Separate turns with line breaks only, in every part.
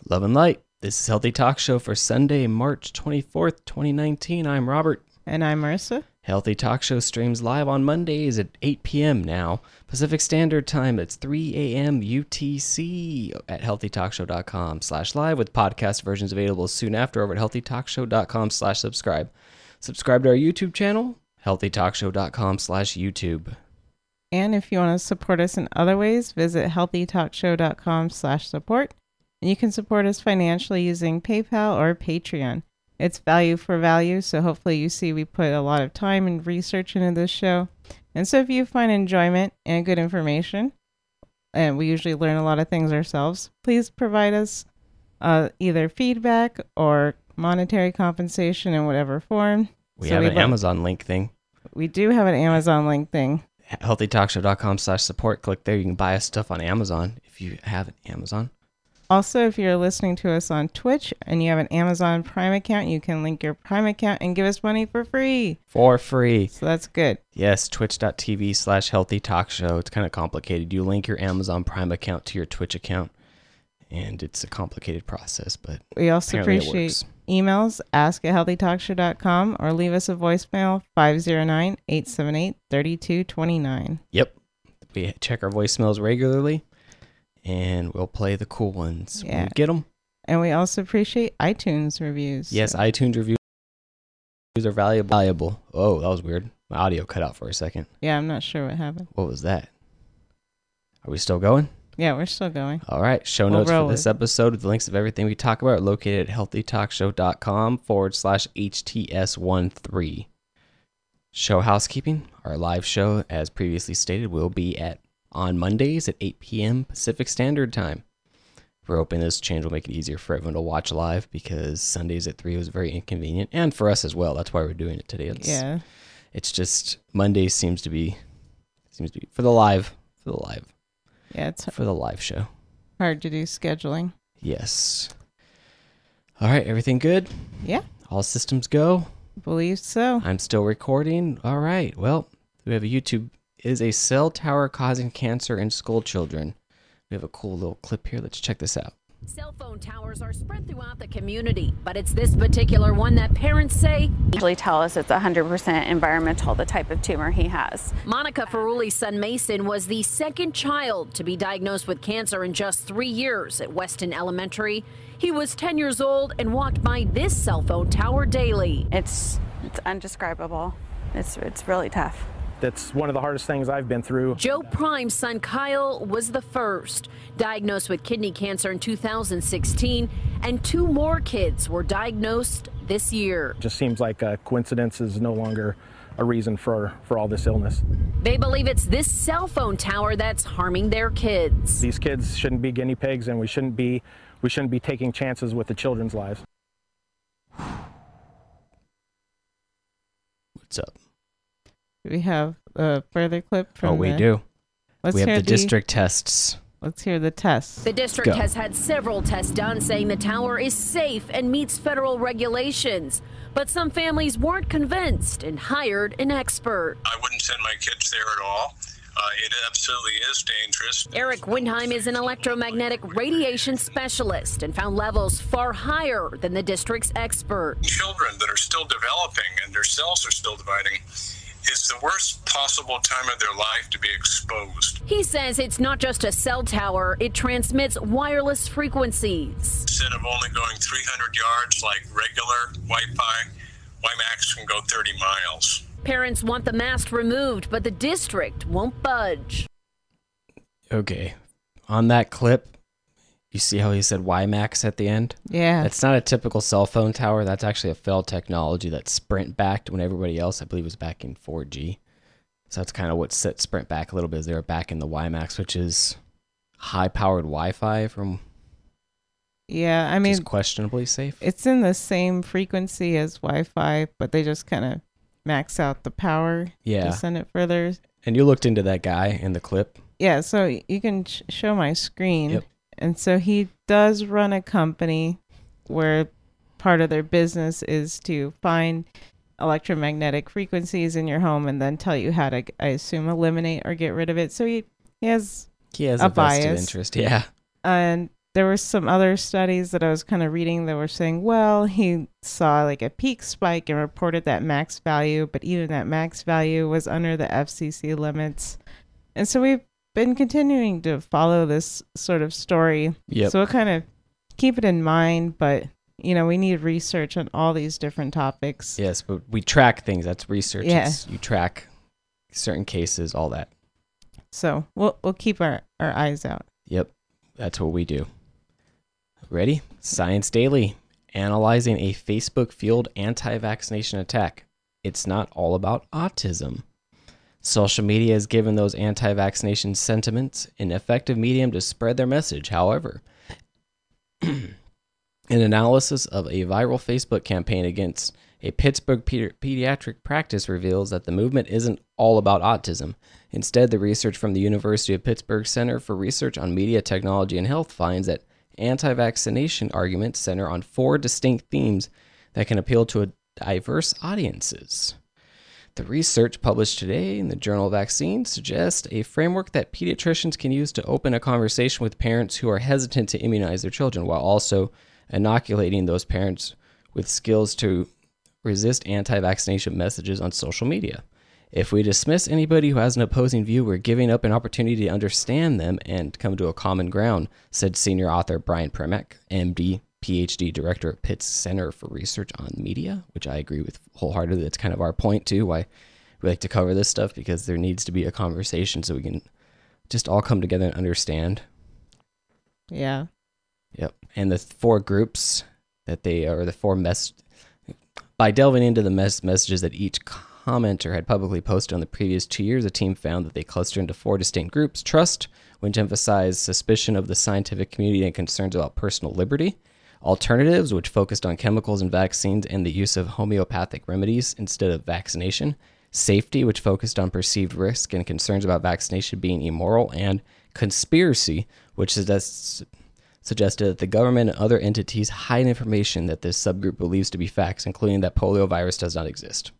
Love and Light. This is Healthy Talk Show for Sunday, March 24th, 2019. I'm Robert.
And I'm Marissa.
Healthy Talk Show streams live on Mondays at 8 p.m. now. Pacific Standard Time, it's 3 a.m. UTC at healthytalkshow.com/live with podcast versions available soon after over at healthytalkshow.com/subscribe. Subscribe to our YouTube channel, healthytalkshow.com/YouTube.
And if you want to support us in other ways, visit healthytalkshow.com/support. And you can support us financially using PayPal or Patreon. It's value for value, so hopefully you see we put a lot of time and research into this show. And so if you find enjoyment and good information, and we usually learn a lot of things ourselves, please provide us either feedback or monetary compensation in whatever form.
We have an Amazon link thing.
We do have an Amazon link thing.
healthytalkshow.com/support. Click there. You can buy us stuff on Amazon if you have an Amazon.
Also, if you're listening to us on Twitch and you have an Amazon Prime account, you can link your Prime account and give us money for free.
For free.
So that's good.
Yes, twitch.tv/healthytalkshow. It's kind of complicated. You link your Amazon Prime account to your Twitch account, and it's a complicated process, but
we also appreciate emails, ask@healthytalkshow.com, or leave us a voicemail, 509-878-3229.
Yep. We check our voicemails regularly, and we'll play the cool ones when we get them.
And we also appreciate iTunes reviews.
Yes, iTunes reviews are valuable. Oh, that was weird. My audio cut out for a second.
Yeah, I'm not sure what happened.
What was that? Are we still going?
Yeah, we're still going.
All right. Show notes for this episode with the links of everything we talk about are located at healthytalkshow.com/HTS13. Show housekeeping. Our live show, as previously stated, will be on Mondays at 8 p.m. Pacific Standard Time. We're hoping this change will make it easier for everyone to watch live because Sundays at 3 was very inconvenient, and for us as well. That's why we're doing it today. It's just Mondays seems to be for the live.
Yeah, it's
for the live show.
Hard to do scheduling.
Yes. All right, everything good?
Yeah.
All systems go?
Believe so.
I'm still recording. All right. Well, we have a YouTube. Is a cell tower causing cancer in school children? We have a cool little clip here. Let's check this out.
Cell phone towers are spread throughout the community, but it's this particular one that parents say
usually tell us it's 100% environmental, the type of tumor he has.
Monica Ferruli's son Mason was the second child to be diagnosed with cancer in just 3 years at Weston Elementary. He was 10 years old and walked by this cell phone tower daily.
It's undescribable. It's really tough.
That's one of the hardest things I've been through.
Joe Prime's son Kyle was the first, diagnosed with kidney cancer in 2016, and 2 more kids were diagnosed this year.
It just seems like a coincidence is no longer a reason for all this illness.
They believe it's this cell phone tower that's harming their kids.
These kids shouldn't be guinea pigs, and we shouldn't be taking chances with the children's lives.
What's up?
We have a further clip from
we do.
We
have the district tests.
Let's hear the tests.
The district has had several tests done saying the tower is safe and meets federal regulations. But some families weren't convinced and hired an expert.
I wouldn't send my kids there at all. It absolutely is dangerous.
Eric Windheim is an electromagnetic radiation specialist and found levels far higher than the district's expert.
Children that are still developing and their cells are still dividing, it's the worst possible time of their life to be exposed.
He says it's not just a cell tower, it transmits wireless frequencies.
Instead of only going 300 yards like regular Wi-Fi, WiMAX can go 30 miles.
Parents want the mast removed, but the district won't budge.
Okay. On that clip, you see how he said WiMAX at the end?
Yeah.
That's not a typical cell phone tower. That's actually a failed technology that Sprint backed when everybody else, I believe, was back in 4G. So that's kind of what set Sprint back a little bit, is they were back in the WiMAX, which is high-powered Wi-Fi from...
Yeah, I mean...
It's questionably safe.
It's in the same frequency as Wi-Fi, but they just kind of max out the power to send it further.
And you looked into that guy in the clip?
Yeah, so you can show my screen.
Yep.
And so he does run a company where part of their business is to find electromagnetic frequencies in your home and then tell you how to, I assume, eliminate or get rid of it. So he has
a
bias.
vested interest, yeah.
And there were some other studies that I was kind of reading that were saying, well, he saw like a peak spike and reported that max value, but even that max value was under the FCC limits. And so we've been continuing to follow this sort of story.
Yep.
So we'll kind of keep it in mind, but we need research on all these different topics.
Yes, but we track things. That's research.
Yeah.
You track certain cases, all that.
So we'll keep our eyes out.
Yep, that's what we do. Ready? Science Daily, analyzing a Facebook-fueled anti-vaccination attack. It's not all about autism. Social media has given those anti-vaccination sentiments an effective medium to spread their message. However, an analysis of a viral Facebook campaign against a Pittsburgh pediatric practice reveals that the movement isn't all about autism. Instead, the research from the University of Pittsburgh Center for Research on Media, Technology, and Health finds that anti-vaccination arguments center on 4 distinct themes that can appeal to diverse audiences. The research published today in the Journal of Vaccines suggests a framework that pediatricians can use to open a conversation with parents who are hesitant to immunize their children, while also inoculating those parents with skills to resist anti-vaccination messages on social media. If we dismiss anybody who has an opposing view, we're giving up an opportunity to understand them and come to a common ground, said senior author Brian Premack, MD, PhD director at Pitt's Center for Research on Media, which I agree with wholeheartedly. That's kind of our point, too, why we like to cover this stuff, because there needs to be a conversation so we can just all come together and understand.
Yeah.
Yep. And the 4 groups that they are, the 4 by delving into the messages that each commenter had publicly posted on the previous 2 years, the team found that they cluster into 4 distinct groups. Trust, which emphasized suspicion of the scientific community and concerns about personal liberty. Alternatives, which focused on chemicals and vaccines and the use of homeopathic remedies instead of vaccination. Safety, which focused on perceived risk and concerns about vaccination being immoral. And conspiracy, which suggested that the government and other entities hide information that this subgroup believes to be facts, including that poliovirus does not exist.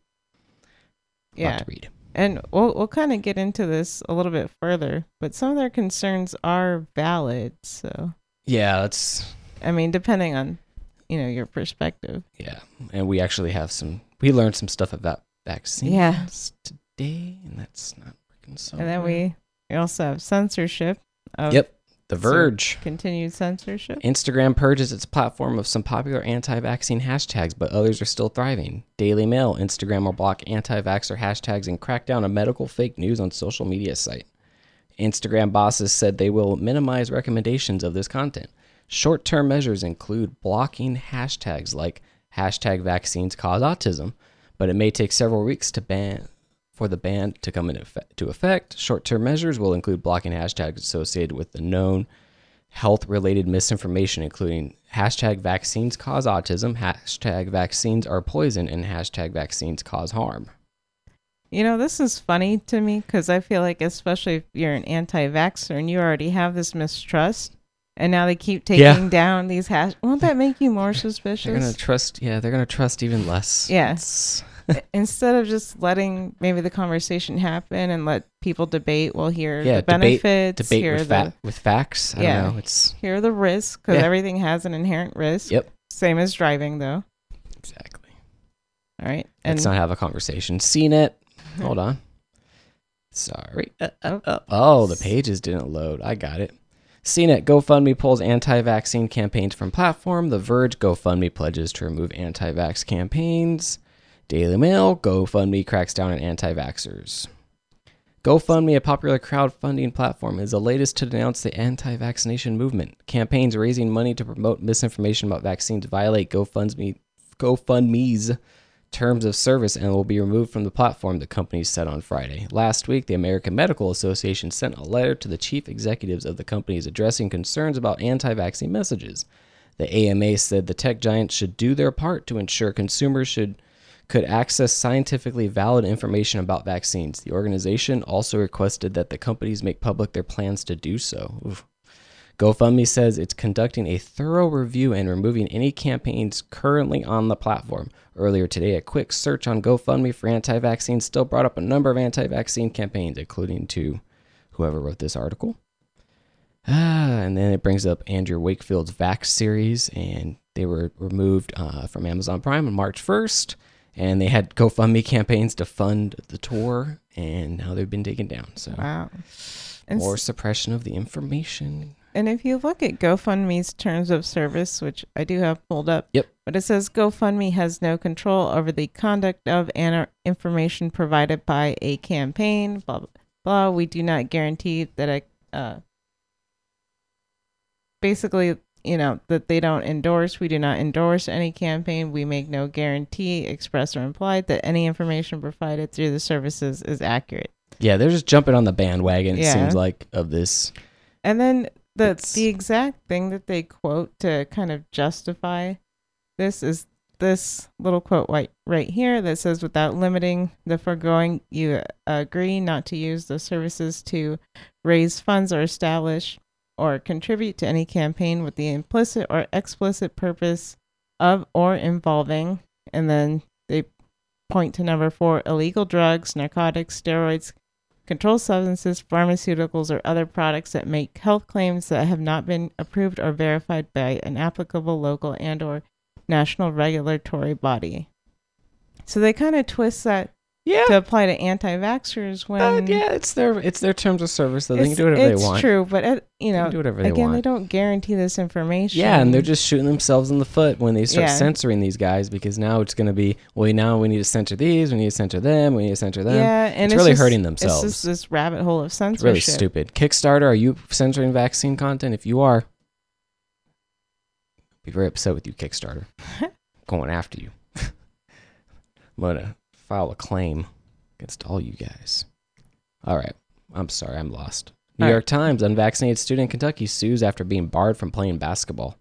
Yeah.
Lot to read.
And we'll kind of get into this a little bit further, but some of their concerns are valid. So
yeah, that's.
I mean, depending on your perspective.
Yeah, and we actually have we learned some stuff about vaccines today, and that's not working so.
And then we also have censorship.
Yep. The Verge.
Continued censorship.
Instagram purges its platform of some popular anti-vaccine hashtags, but others are still thriving. Daily Mail, Instagram will block anti-vaxxer hashtags and crack down on medical fake news on social media site. Instagram bosses said they will minimize recommendations of this content. Short-term measures include blocking hashtags like hashtag vaccines cause autism, but it may take several weeks for the ban to come into effect. Short-term measures will include blocking hashtags associated with the known health-related misinformation, including hashtag vaccines cause autism, hashtag vaccines are poison, and hashtag vaccines cause harm.
This is funny to me because I feel like, especially if you're an anti-vaxxer and you already have this mistrust, and now they keep taking down these won't that make you more suspicious?
They're going to trust even less.
Yeah. Instead of just letting maybe the conversation happen and let people debate, hear the benefits.
Debate with facts. I don't know.
Here are the risks, because everything has an inherent risk.
Yep.
Same as driving, though.
Exactly.
All right.
Let's not have a conversation. CNET. Hold on. Sorry. The pages didn't load. I got it. CNET GoFundMe pulls anti-vaccine campaigns from platform. The Verge GoFundMe pledges to remove anti-vax campaigns. Daily Mail, GoFundMe cracks down on anti-vaxxers. GoFundMe, a popular crowdfunding platform, is the latest to denounce the anti-vaccination movement. Campaigns raising money to promote misinformation about vaccines violate GoFundMe's terms of service and will be removed from the platform, the company said on Friday. Last week, the American Medical Association sent a letter to the chief executives of the companies addressing concerns about anti-vaccine messages. The AMA said the tech giants should do their part to ensure consumers could access scientifically valid information about vaccines. The organization also requested that the companies make public their plans to do so. Oof. GoFundMe says it's conducting a thorough review and removing any campaigns currently on the platform. Earlier today, a quick search on GoFundMe for anti-vaccines still brought up a number of anti-vaccine campaigns, including to whoever wrote this article. And then it brings up Andrew Wakefield's Vax series, and they were removed from Amazon Prime on March 1st, and they had GoFundMe campaigns to fund the tour, and now they've been taken down. So
Wow. And
more suppression of the information.
And if you look at GoFundMe's terms of service, which I do have pulled up,
Yep.
but it says GoFundMe has no control over the conduct of and information provided by a campaign, blah, blah, blah. We do not guarantee that basically, that they don't endorse. We do not endorse any campaign. We make no guarantee, express or implied, that any information provided through the services is accurate.
Yeah, they're just jumping on the bandwagon, it
Yeah.
seems like, of this.
And then the exact thing that they quote to kind of justify this is this little quote right here that says, without limiting the foregoing, you agree not to use the services to raise funds or establish or contribute to any campaign with the implicit or explicit purpose of or involving, and then they point to number 4, illegal drugs, narcotics, steroids, controlled substances, pharmaceuticals, or other products that make health claims that have not been approved or verified by an applicable local and or national regulatory body. So they kind of twist that to apply to anti-vaxxers when
Yeah, it's their terms of service, so they can do whatever they want.
It's true, but
They can do whatever they want.
they don't guarantee this information.
Yeah, and they're just shooting themselves in the foot when they start
Yeah.
censoring these guys, because now it's going to be, well, now we need to censor these, we need to censor them, we need to censor them.
Yeah, and
it's really
just,
hurting themselves.
It's just this rabbit hole of
It's
censorship.
really stupid. Kickstarter, are you censoring vaccine content? If you are, I'll be very upset with you, Kickstarter. I'm going after you. I'm going to file a claim against all you guys. All right. I'm sorry. I'm lost. New York Times, unvaccinated student in Kentucky sues after being barred from playing basketball.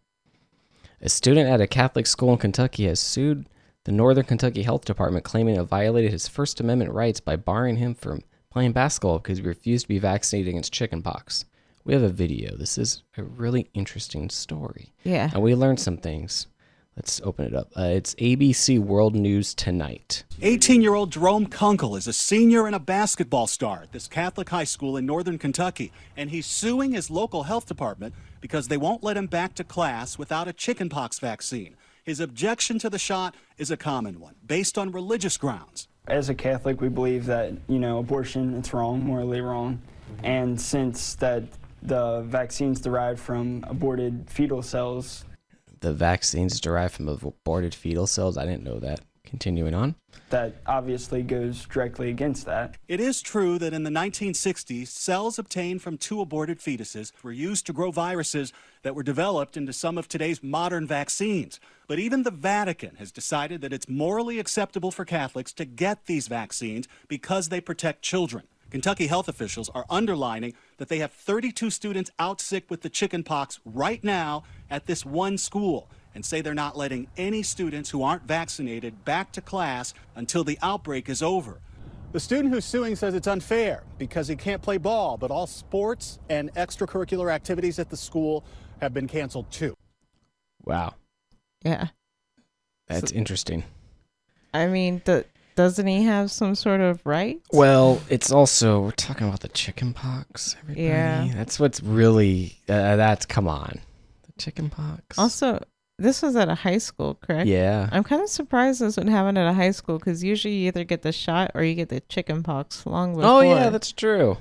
A student at a Catholic school in Kentucky has sued the Northern Kentucky Health Department, claiming it violated his First Amendment rights by barring him from playing basketball because he refused to be vaccinated against chickenpox. We have a video. This is a really interesting story.
Yeah.
And we learned some things. Let's open it up. It's ABC World News Tonight.
18-year-old Jerome Kunkel is a senior and a basketball star at this Catholic high school in northern Kentucky, and he's suing his local health department because they won't let him back to class without a chickenpox vaccine. His objection to the shot is a common one, based on religious grounds.
As a Catholic, we believe that, abortion, it's wrong, morally wrong. And since that the vaccine's derived from aborted fetal cells.
The vaccine's derived from aborted fetal cells? I didn't know that. Continuing on.
That obviously goes directly against that.
It is true that in the 1960s, cells obtained from 2 aborted fetuses were used to grow viruses that were developed into some of today's modern vaccines. But even the Vatican has decided that it's morally acceptable for Catholics to get these vaccines because they protect children. Kentucky health officials are underlining that they have 32 students out sick with the chickenpox right now at this one school, and say they're not letting any students who aren't vaccinated back to class until the outbreak is over. The student who's suing says it's unfair because he can't play ball, but all sports and extracurricular activities at the school have been canceled too.
Wow.
Yeah.
That's interesting.
I mean, doesn't he have some sort of right?
Well, it's also, we're talking about the chickenpox, everybody.
Yeah.
That's what's really, come on. The chickenpox.
Also, this was at a high school, correct?
Yeah.
I'm kind of surprised this would happen at a high school because usually you either get the shot or you get the chickenpox long before.
Oh, yeah, that's true.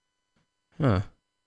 Huh.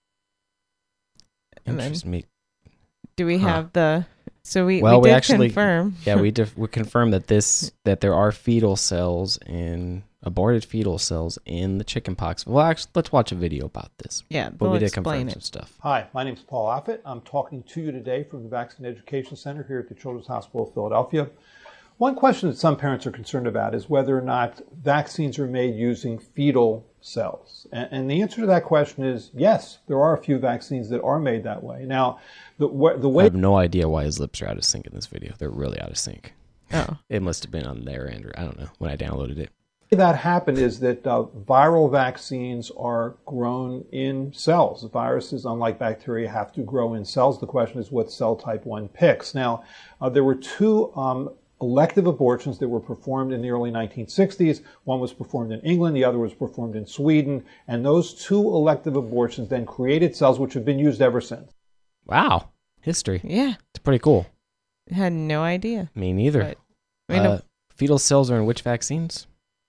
And then-
Interesting.
Do we have the... So we
Well, we
did
actually
confirm.
Yeah, we confirmed that there are fetal cells aborted fetal cells in the chickenpox. Well, actually, let's watch a video about this.
Yeah,
but
they'll
we did
explain
confirm
it.
some stuff.
Hi, my name is Paul Offit. I'm talking to you today from the Vaccine Education Center here at the Children's Hospital of Philadelphia. One question that some parents are concerned about is whether or not vaccines are made using fetal cells. And the answer to that question is yes, there are a few vaccines that are made that way. Now, the way...
I have no idea why his lips are out of sync in this video. They're really out of sync.
Oh.
It must have been on their end, or I don't know, when I downloaded it.
That happened is that viral vaccines are grown in cells. Viruses, unlike bacteria, have to grow in cells. The question is what cell type one picks. Now, there were 2 elective abortions that were performed in the early 1960s. One was performed in England, the other was performed in Sweden, and those 2 elective abortions then created cells which have been used ever since.
Wow. History.
Yeah.
It's pretty cool.
Had no idea.
Me neither.
But,
fetal cells are in which vaccines?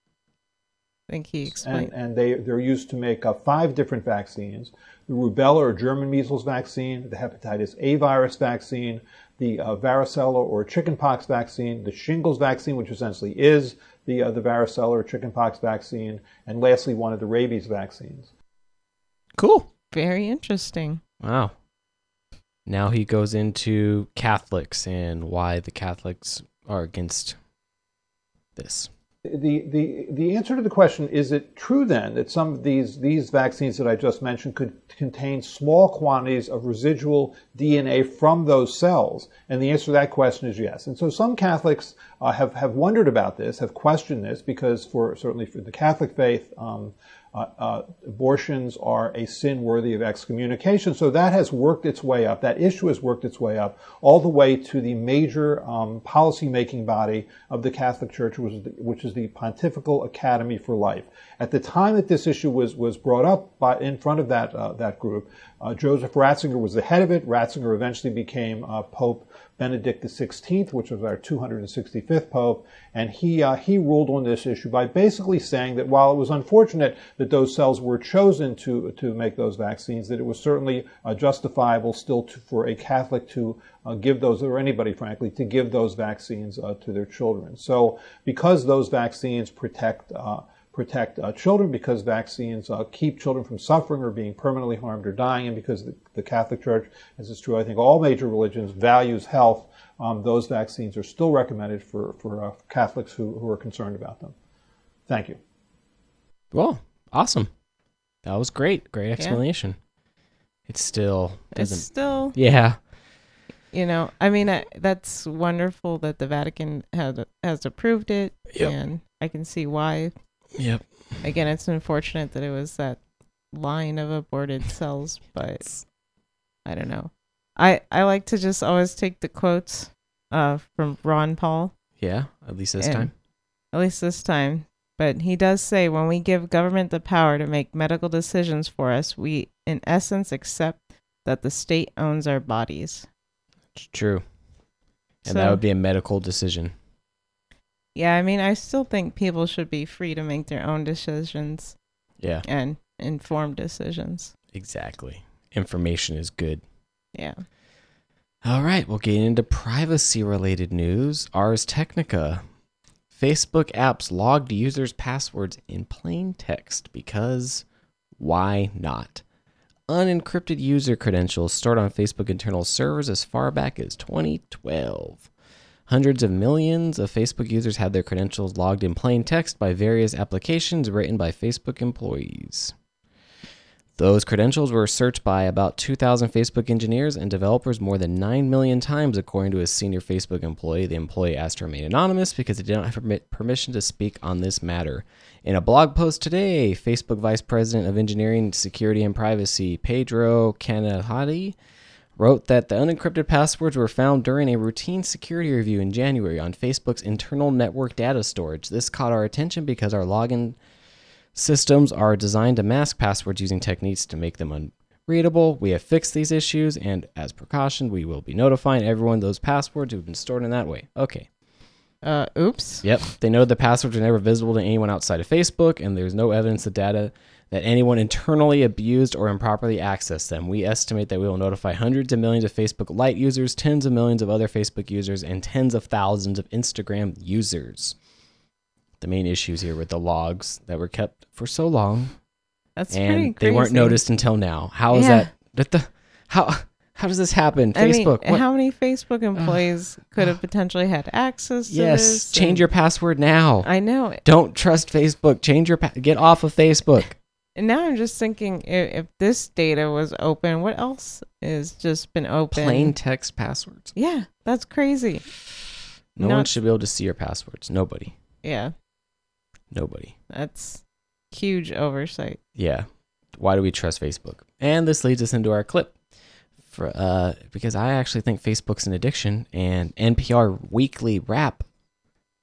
I think he explained.
And they're used to make 5 different vaccines. The rubella or German measles vaccine, the hepatitis A virus vaccine, the varicella or chickenpox vaccine, the shingles vaccine, which essentially is the varicella or chickenpox vaccine, and lastly, one of the rabies vaccines.
Cool.
Very interesting.
Wow. Now he goes into Catholics and why the Catholics are against this.
The answer to the question, is it true then that some of these vaccines that I just mentioned could contain small quantities of residual DNA from those cells? And the answer to that question is yes. And so some Catholics have wondered about this, have questioned this, because certainly for the Catholic faith, abortions are a sin worthy of excommunication. So that has worked its way up. That issue has worked its way up all the way to the major policy-making body of the Catholic Church, which is the Pontifical Academy for Life. At the time that this issue was brought up in front of that group, Joseph Ratzinger was the head of it. Ratzinger eventually became Pope Benedict XVI, which was our 265th Pope, and he ruled on this issue by basically saying that while it was unfortunate that those cells were chosen to make those vaccines, that it was certainly justifiable still for a Catholic to give those, or anybody frankly, to give those vaccines to their children. So because those vaccines protect children, because vaccines keep children from suffering or being permanently harmed or dying, and because the Catholic Church, as is true I think all major religions, values health, those vaccines are still recommended for Catholics who are concerned about them. Thank you.
Well, awesome. That was great. Great explanation. Yeah. It still doesn't...
It's still...
Yeah.
You know, I mean, that's wonderful that the Vatican has approved it, and I can see why.
Yep.
Again, it's unfortunate that it was that line of aborted cells, but I don't know. I like to just always take the quotes from Ron Paul.
Yeah, at least this time.
At least this time. But he does say, when we give government the power to make medical decisions for us, we, in essence, accept that the state owns our bodies.
It's true. And that would be a medical decision.
Yeah, I mean, I still think people should be free to make their own decisions.
Yeah.
And informed decisions.
Exactly. Information is good.
Yeah.
All right, we'll get into privacy-related news. Ars Technica. Facebook apps logged users' passwords in plain text because why not? Unencrypted user credentials stored on Facebook internal servers as far back as 2012. Hundreds of millions of Facebook users had their credentials logged in plain text by various applications written by Facebook employees. Those credentials were searched by about 2,000 Facebook engineers and developers more than 9 million times, according to a senior Facebook employee. The employee asked to remain anonymous because he did not have permission to speak on this matter. In a blog post today, Facebook Vice President of Engineering, Security, and Privacy, Pedro Canahati, wrote that the unencrypted passwords were found during a routine security review in January on Facebook's internal network data storage. This caught our attention because our login systems are designed to mask passwords using techniques to make them unreadable. We have fixed these issues, and as precaution, we will be notifying everyone those passwords who have been stored in that way. Okay.
Oops.
Yep. They know the passwords are never visible to anyone outside of Facebook, and there's no evidence of data that anyone internally abused or improperly accessed them. We estimate that we will notify hundreds of millions of Facebook Lite users, tens of millions of other Facebook users, and tens of thousands of Instagram users. The main issues here with the logs that were kept for so long.
That's
and
pretty crazy.
They weren't noticed until now. How is that? How does this happen? Facebook.
Mean, how many Facebook employees could have potentially had access to this?
Yes, change your password now.
I know.
Don't trust Facebook. Change your get off of Facebook.
And now I'm just thinking, if this data was open, what else has just been open?
Plain text passwords.
Yeah, that's crazy.
No one should be able to see your passwords. Nobody.
Yeah.
Nobody.
That's huge oversight.
Yeah. Why do we trust Facebook? And this leads us into our clip. Because I actually think Facebook's an addiction, and NPR Weekly Wrap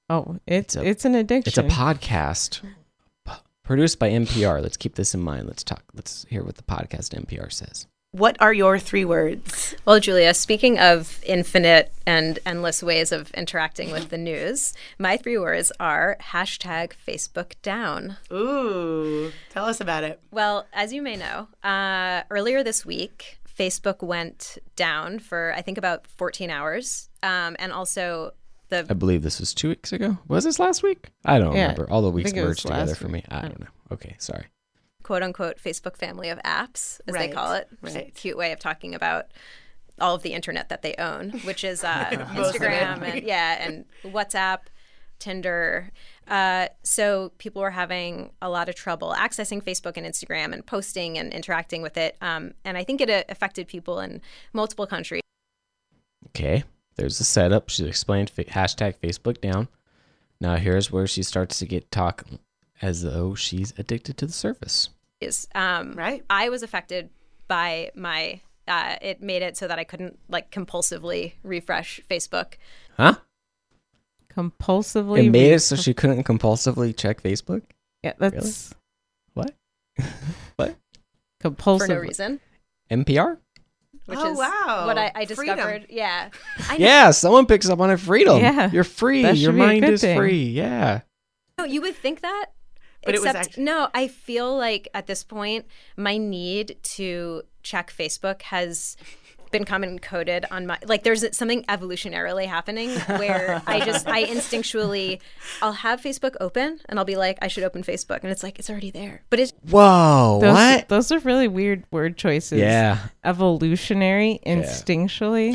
Oh, it's an addiction.
It's a podcast produced by NPR. Let's keep this in mind. Let's hear what the podcast NPR says.
What are your 3 words?
Well, Julia, speaking of infinite and endless ways of interacting with the news, my 3 words are #FacebookDown.
Ooh, tell us about it.
Well, as you may know, earlier this week, Facebook went down for, I think, about 14 hours. And also
I believe this was 2 weeks ago. Was this last week? I don't remember. All the weeks merged together for me. I don't know. Okay, sorry.
Quote unquote Facebook family of apps, as they call it. It's a cute way of talking about all of the internet that they own, which is Instagram and WhatsApp, Tinder. So people were having a lot of trouble accessing Facebook and Instagram and posting and interacting with it. And I think it affected people in multiple countries.
Okay, there's the setup. She explained #FacebookDown. Now here's where she starts to get talk as though she's addicted to the service.
Right. I was affected by my, it made it so that I couldn't compulsively refresh Facebook.
Huh?
Compulsively?
It made it so she couldn't compulsively check Facebook?
Yeah, that's...
Really? What? What?
Compulsively.
For no reason.
NPR?
Which is what I discovered.
Freedom.
Yeah.
Yeah, someone picks up on it. Freedom.
Yeah.
You're free.
That
Your
should be a
mind
good
is
thing.
free. Yeah.
No, you would think that.
But it was actually...
No, I feel like at this point, my need to check Facebook has become encoded on my, there's something evolutionarily happening where I instinctually, I'll have Facebook open and I'll be like, I should open Facebook. And it's like, it's already there. But it's...
Whoa, what?
Those are really weird word choices.
Yeah.
Evolutionary, instinctually.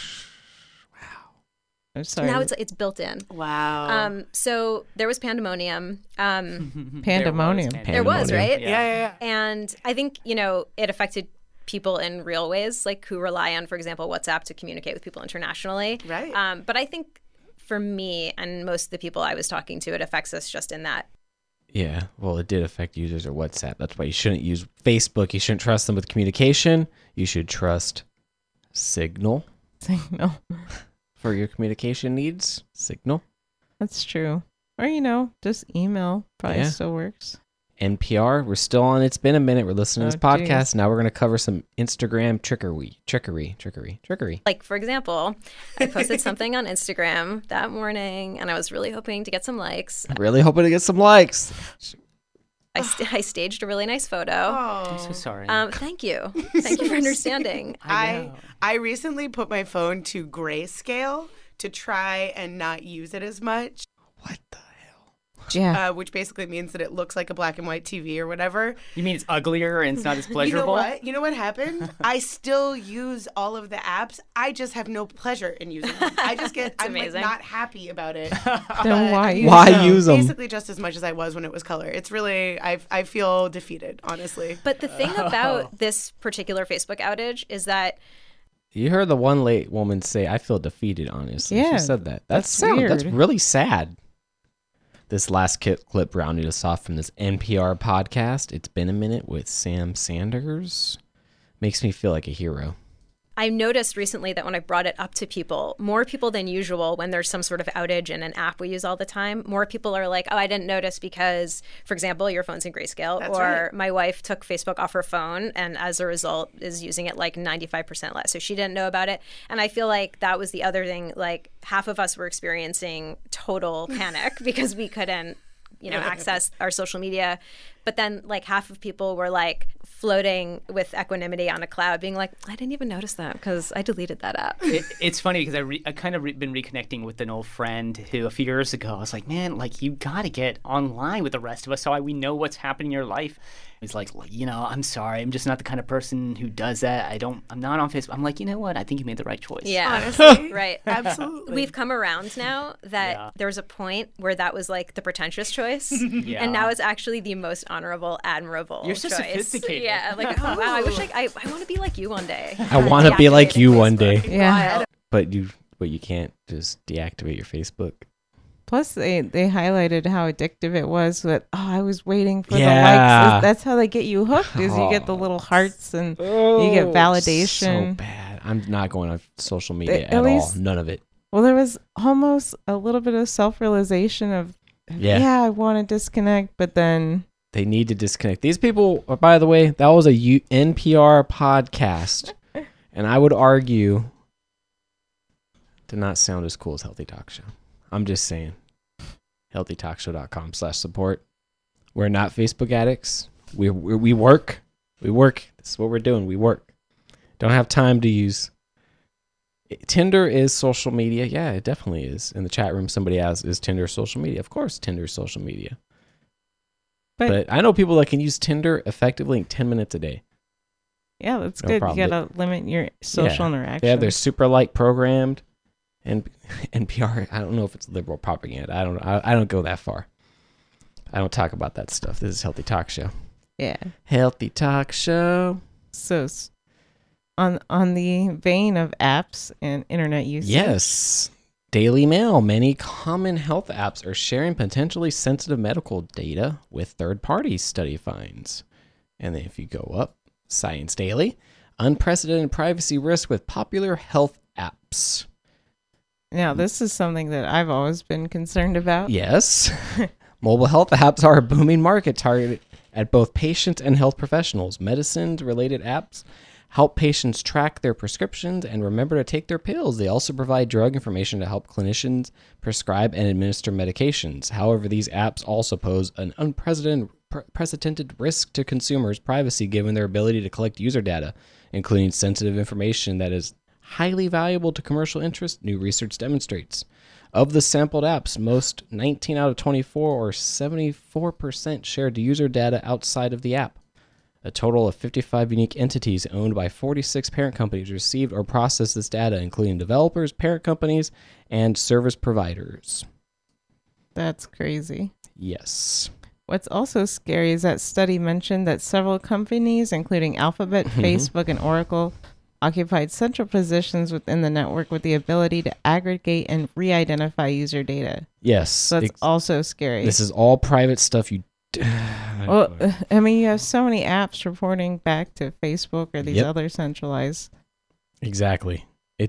I'm sorry.
Now it's built in.
Wow.
So there was pandemonium.
Pandemonium.
There was, right?
Yeah.
And I think, it affected people in real ways, who rely on, for example, WhatsApp to communicate with people internationally.
Right.
But I think for me and most of the people I was talking to, it affects us just in that.
Yeah, well, it did affect users of WhatsApp. That's why you shouldn't use Facebook. You shouldn't trust them with communication. You should trust Signal. For your communication needs. Signal.
That's true. Or, just email probably still works.
NPR, we're still on It's Been a Minute. We're listening to this podcast. Now we're going to cover some Instagram trickery.
For example, I posted something on Instagram that morning, and I was really hoping to get some likes. I staged a really nice photo.
Oh.
I'm so sorry.
Thank you. Thank you for understanding.
I recently put my phone to grayscale to try and not use it as much.
What the hell?
Yeah.
Which basically means that it looks like a black and white TV or whatever.
You mean it's uglier and it's not as pleasurable?
You know what happened? I still use all of the apps. I just have no pleasure in using them. I'm not happy about it.
Then why
use them?
Basically just as much as I was when it was color. It's really, I feel defeated, honestly.
But the thing about this particular Facebook outage is that
you heard the one late woman say, I feel defeated, honestly.
Yeah,
she said that. That's
weird.
That's really sad. This last clip rounded us off from this NPR podcast. It's Been a Minute with Sam Sanders. Makes me feel like a hero.
I noticed recently that when I brought it up to people, more people than usual, when there's some sort of outage in an app we use all the time, more people are like, oh, I didn't notice because, for example, your phone's in grayscale.
That's
or
right.
My wife took Facebook off her phone and as a result is using it 95% less. So she didn't know about it. And I feel like that was the other thing. Half of us were experiencing total panic because we couldn't, access our social media. But then half of people were floating with equanimity on a cloud being like, I didn't even notice that because I deleted that app.
It's funny because I kind of been reconnecting with an old friend who a few years ago, I was like, man, you got to get online with the rest of us so we know what's happening in your life. He's like, I'm sorry. I'm just not the kind of person who does that. I'm not on Facebook. I'm like, you know what? I think you made the right choice.
Yeah.
Honestly.
Right.
Absolutely.
We've come around now that there was a point where that was the pretentious choice.
Yeah.
And now it's actually the most honorable, admirable
You're so
choice.
sophisticated.
Yeah. Oh, wow. I wish I want to be like you one day.
I want to be like you one day.
Yeah.
But you can't just deactivate your Facebook.
Plus, they highlighted how addictive it was. That I was waiting for the likes. That's how they get you hooked. Is you get the little hearts and you get validation.
So bad. I'm not going on social media at
least,
all. None of it.
Well, there was almost a little bit of self-realization of, yeah, I want to disconnect, but then
they need to disconnect. These people, by the way, that was a NPR podcast, and I would argue did not sound as cool as Healthy Talk Show. I'm just saying. HealthyTalkShow.com/support. We're not Facebook addicts. We work. We work. This is what we're doing. We work. Don't have time to use. Tinder is social media. Yeah, it definitely is. In the chat room, somebody asks, is Tinder social media? Of course, Tinder is social media. But I know people that can use Tinder effectively in 10 minutes a day.
Yeah, that's good. Problem. You got to limit your social interaction.
They have their super like programmed. And NPR, I don't know if it's liberal propaganda. I don't go that far. I don't talk about that stuff. This is Healthy Talk Show.
Yeah.
Healthy Talk Show.
So on the vein of apps and internet usage.
Yes. Daily Mail. Many common health apps are sharing potentially sensitive medical data with third parties, study finds. And then if you go up, Science Daily. Unprecedented privacy risk with popular health apps.
Now, this is something that I've always been concerned about.
Yes. Mobile health apps are a booming market targeted at both patients and health professionals. Medicine-related apps help patients track their prescriptions and remember to take their pills. They also provide drug information to help clinicians prescribe and administer medications. However, these apps also pose an unprecedented risk to consumers' privacy given their ability to collect user data, including sensitive information that is highly valuable to commercial interest, new research demonstrates. Of the sampled apps, most 19 out of 24 or 74% shared user data outside of the app. A total of 55 unique entities owned by 46 parent companies received or processed this data, including developers, parent companies, and service providers.
That's crazy.
Yes.
What's also scary is that study mentioned that several companies, including Alphabet, Facebook, and Oracle, occupied central positions within the network with the ability to aggregate and re-identify user data.
Yes.
So that's also scary.
This is all private stuff.
Well, I mean, you have so many apps reporting back to Facebook or these other centralized.
Exactly.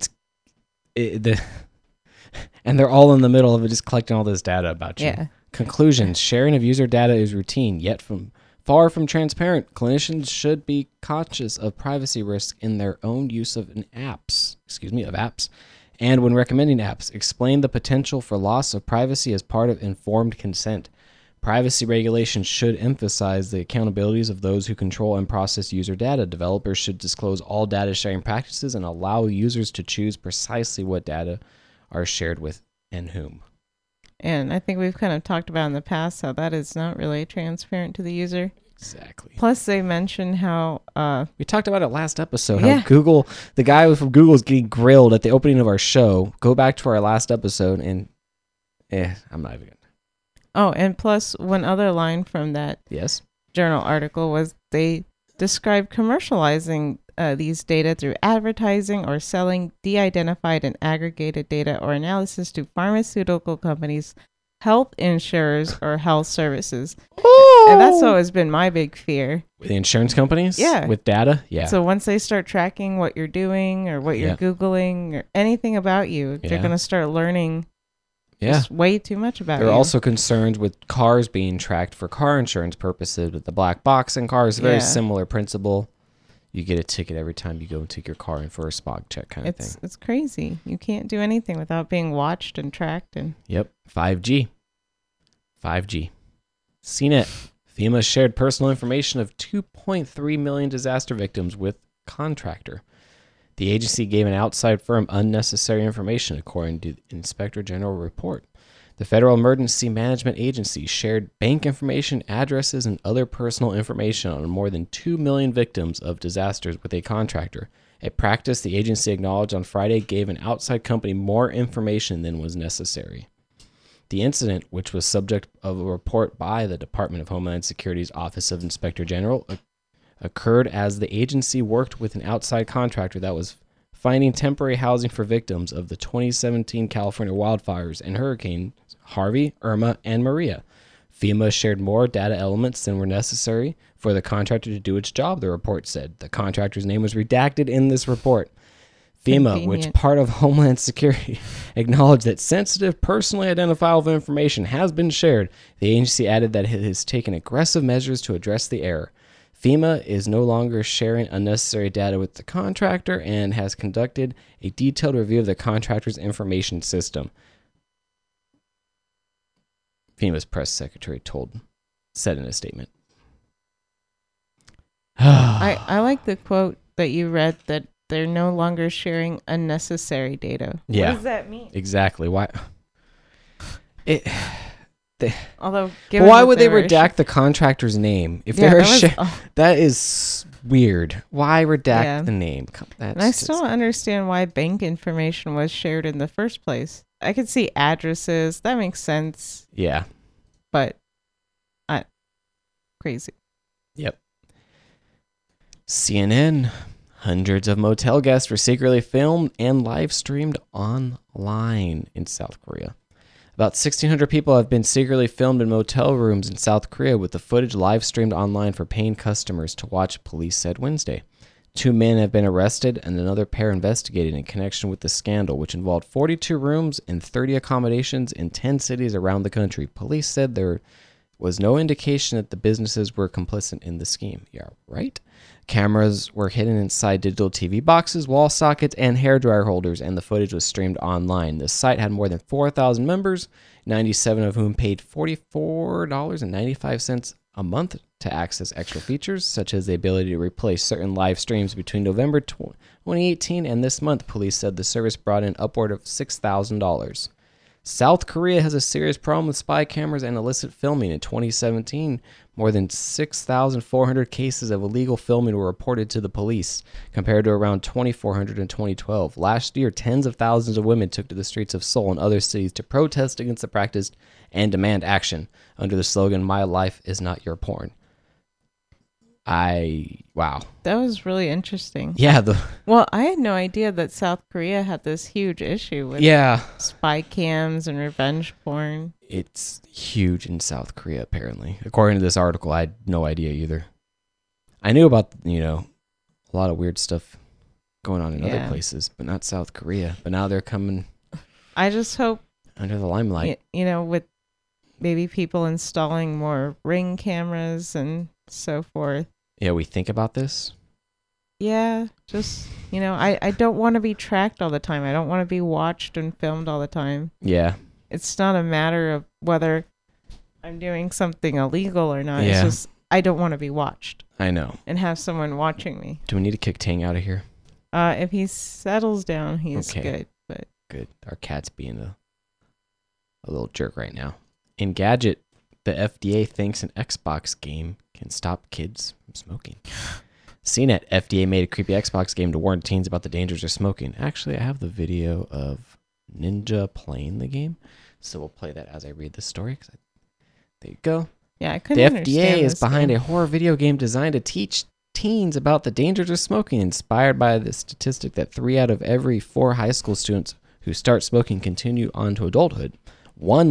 And they're all in the middle of it, just collecting all this data about you.
Yeah.
Conclusions. Sharing of user data is routine, yet far from transparent. Clinicians should be conscious of privacy risks in their own use of apps. And when recommending apps, explain the potential for loss of privacy as part of informed consent. Privacy regulations should emphasize the accountabilities of those who control and process user data. Developers should disclose all data sharing practices and allow users to choose precisely what data are shared with and whom.
And I think we've kind of talked about in the past how that is not really transparent to the user.
Exactly.
Plus, they mentioned how...
we talked about it last episode, how Google, the guy from Google is getting grilled at the opening of our show. Go back to our last episode and... I'm not even...
Oh, and plus, one other line from that journal article was they described commercializing these data through advertising or selling de-identified and aggregated data or analysis to pharmaceutical companies, health insurers, or health services. Ooh. And that's always been my big fear.
With the insurance companies?
Yeah.
With data? Yeah.
So once they start tracking what you're doing or what you're Googling or anything about you, they're going to start learning just way too much about you.
They're also concerned with cars being tracked for car insurance purposes with the black box in cars. Very similar principle. You get a ticket every time you go and take your car in for a spot check kind of thing.
It's crazy. You can't do anything without being watched and tracked.
Yep. 5G. CNET. FEMA shared personal information of 2.3 million disaster victims with contractor. The agency gave an outside firm unnecessary information, according to the Inspector General report. The Federal Emergency Management Agency shared bank information, addresses, and other personal information on more than 2 million victims of disasters with a contractor, a practice the agency acknowledged on Friday gave an outside company more information than was necessary. The incident, which was subject of a report by the Department of Homeland Security's Office of Inspector General, occurred as the agency worked with an outside contractor that was finding temporary housing for victims of the 2017 California wildfires and hurricanes Harvey, Irma, and Maria. FEMA shared more data elements than were necessary for the contractor to do its job, the report said. The contractor's name was redacted in this report. FEMA, which part of Homeland Security, acknowledged that sensitive, personally identifiable information has been shared. The agency added that it has taken aggressive measures to address the error. FEMA is no longer sharing unnecessary data with the contractor and has conducted a detailed review of the contractor's information system. FEMA's press secretary said in a statement.
I like the quote that you read that they're no longer sharing unnecessary data.
Yeah.
What does that mean?
Exactly. Why?
Why
would they redact the contractor's name if they're that is weird. Why redact the name?
And I still don't understand why bank information was shared in the first place. I could see addresses. That makes sense.
Yeah.
But crazy.
Yep. CNN. Hundreds of motel guests were secretly filmed and live streamed online in South Korea. About 1,600 people have been secretly filmed in motel rooms in South Korea, with the footage live streamed online for paying customers to watch, police said Wednesday. 2 men have been arrested and another pair investigated in connection with the scandal, which involved 42 rooms and 30 accommodations in 10 cities around the country. Police said there was no indication that the businesses were complicit in the scheme. Yeah, right? Cameras were hidden inside digital TV boxes, wall sockets, and hairdryer holders, and the footage was streamed online. The site had more than 4,000 members, 97 of whom paid $44.95 a month to access extra features, such as the ability to replay certain live streams between November 2018 and this month. Police said the service brought in upward of $6,000. South Korea has a serious problem with spy cameras and illicit filming. In 2017, more than 6,400 cases of illegal filming were reported to the police, compared to around 2,400 in 2012. Last year, tens of thousands of women took to the streets of Seoul and other cities to protest against the practice and demand action under the slogan, "My life is not your porn." Wow.
That was really interesting.
Yeah.
Well, I had no idea that South Korea had this huge issue with spy cams and revenge porn.
It's huge in South Korea, apparently. According to this article, I had no idea either. I knew about, a lot of weird stuff going on in other places, but not South Korea. But now they're coming.
I just hope
under the limelight.
With maybe people installing more Ring cameras and so forth.
Yeah, we think about this.
Yeah, just, I don't want to be tracked all the time. I don't want to be watched and filmed all the time.
Yeah.
It's not a matter of whether I'm doing something illegal or not.
Yeah.
It's just, I don't want to be watched.
I know.
And have someone watching me.
Do we need to kick Tang out of here?
If he settles down, he's good. But
good. Our cat's being a little jerk right now. Engadget, the FDA thinks an Xbox game can stop kids from smoking. CNET, FDA made a creepy Xbox game to warn teens about the dangers of smoking. Actually, I have the video of Ninja playing the game, so we'll play that as I read the story. There you go.
Yeah, I couldn't understand
The FDA is
this
behind
game.
a horror video game designed to teach teens about the dangers of smoking, inspired by the statistic that 3 out of every 4 high school students who start smoking continue on to adulthood. One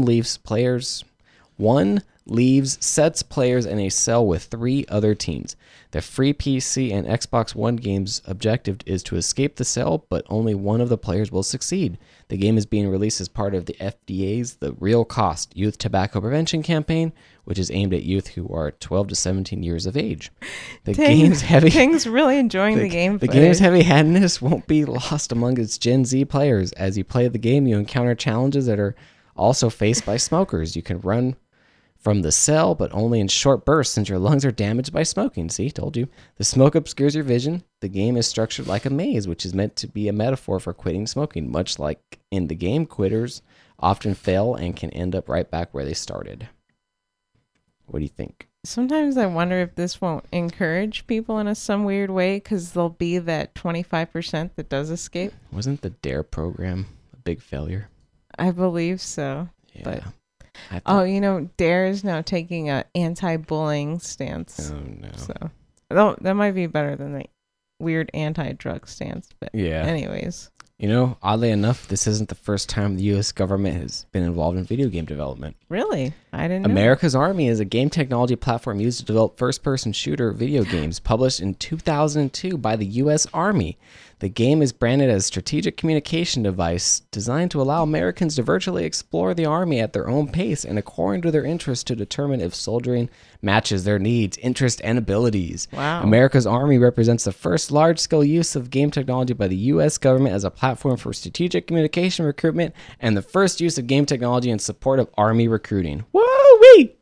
sets players in a cell with 3 other teens. The free PC and Xbox One game's objective is to escape the cell, but only one of the players will succeed. The game is being released as part of the FDA's The Real Cost Youth Tobacco Prevention Campaign, which is aimed at youth who are 12 to 17 years of age.
Tang's really enjoying the game.
The game's heavy-handedness won't be lost among its Gen Z players. As you play the game, you encounter challenges that are also faced by smokers. You can run from the cell, but only in short bursts since your lungs are damaged by smoking. See, told you. The smoke obscures your vision. The game is structured like a maze, which is meant to be a metaphor for quitting smoking. Much like in the game, quitters often fail and can end up right back where they started. What do you think?
Sometimes I wonder if this won't encourage people in some weird way, because there'll be that 25% that does escape.
Wasn't the DARE program a big failure?
I believe so.
Yeah.
But DARE is now taking an anti-bullying stance.
Oh, no.
So that might be better than the weird anti-drug stance. But anyways.
Oddly enough, this isn't the first time the U.S. government has been involved in video game development.
Really? I didn't know.
America's Army is a game technology platform used to develop first-person shooter video games published in 2002 by the U.S. Army. The game is branded as a strategic communication device designed to allow Americans to virtually explore the Army at their own pace and according to their interests to determine if soldiering matches their needs, interests, and abilities.
Wow.
America's Army represents the first large-scale use of game technology by the U.S. government as a platform for strategic communication recruitment and the first use of game technology in support of Army recruiting. Woo-wee!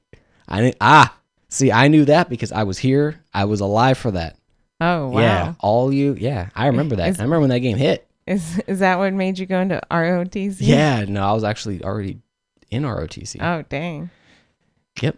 I knew that because I was here. I was alive for that.
Oh, wow.
Yeah, I remember that. I remember when that game hit.
Is that what made you go into ROTC?
Yeah, no, I was actually already in ROTC.
Oh, dang.
Yep.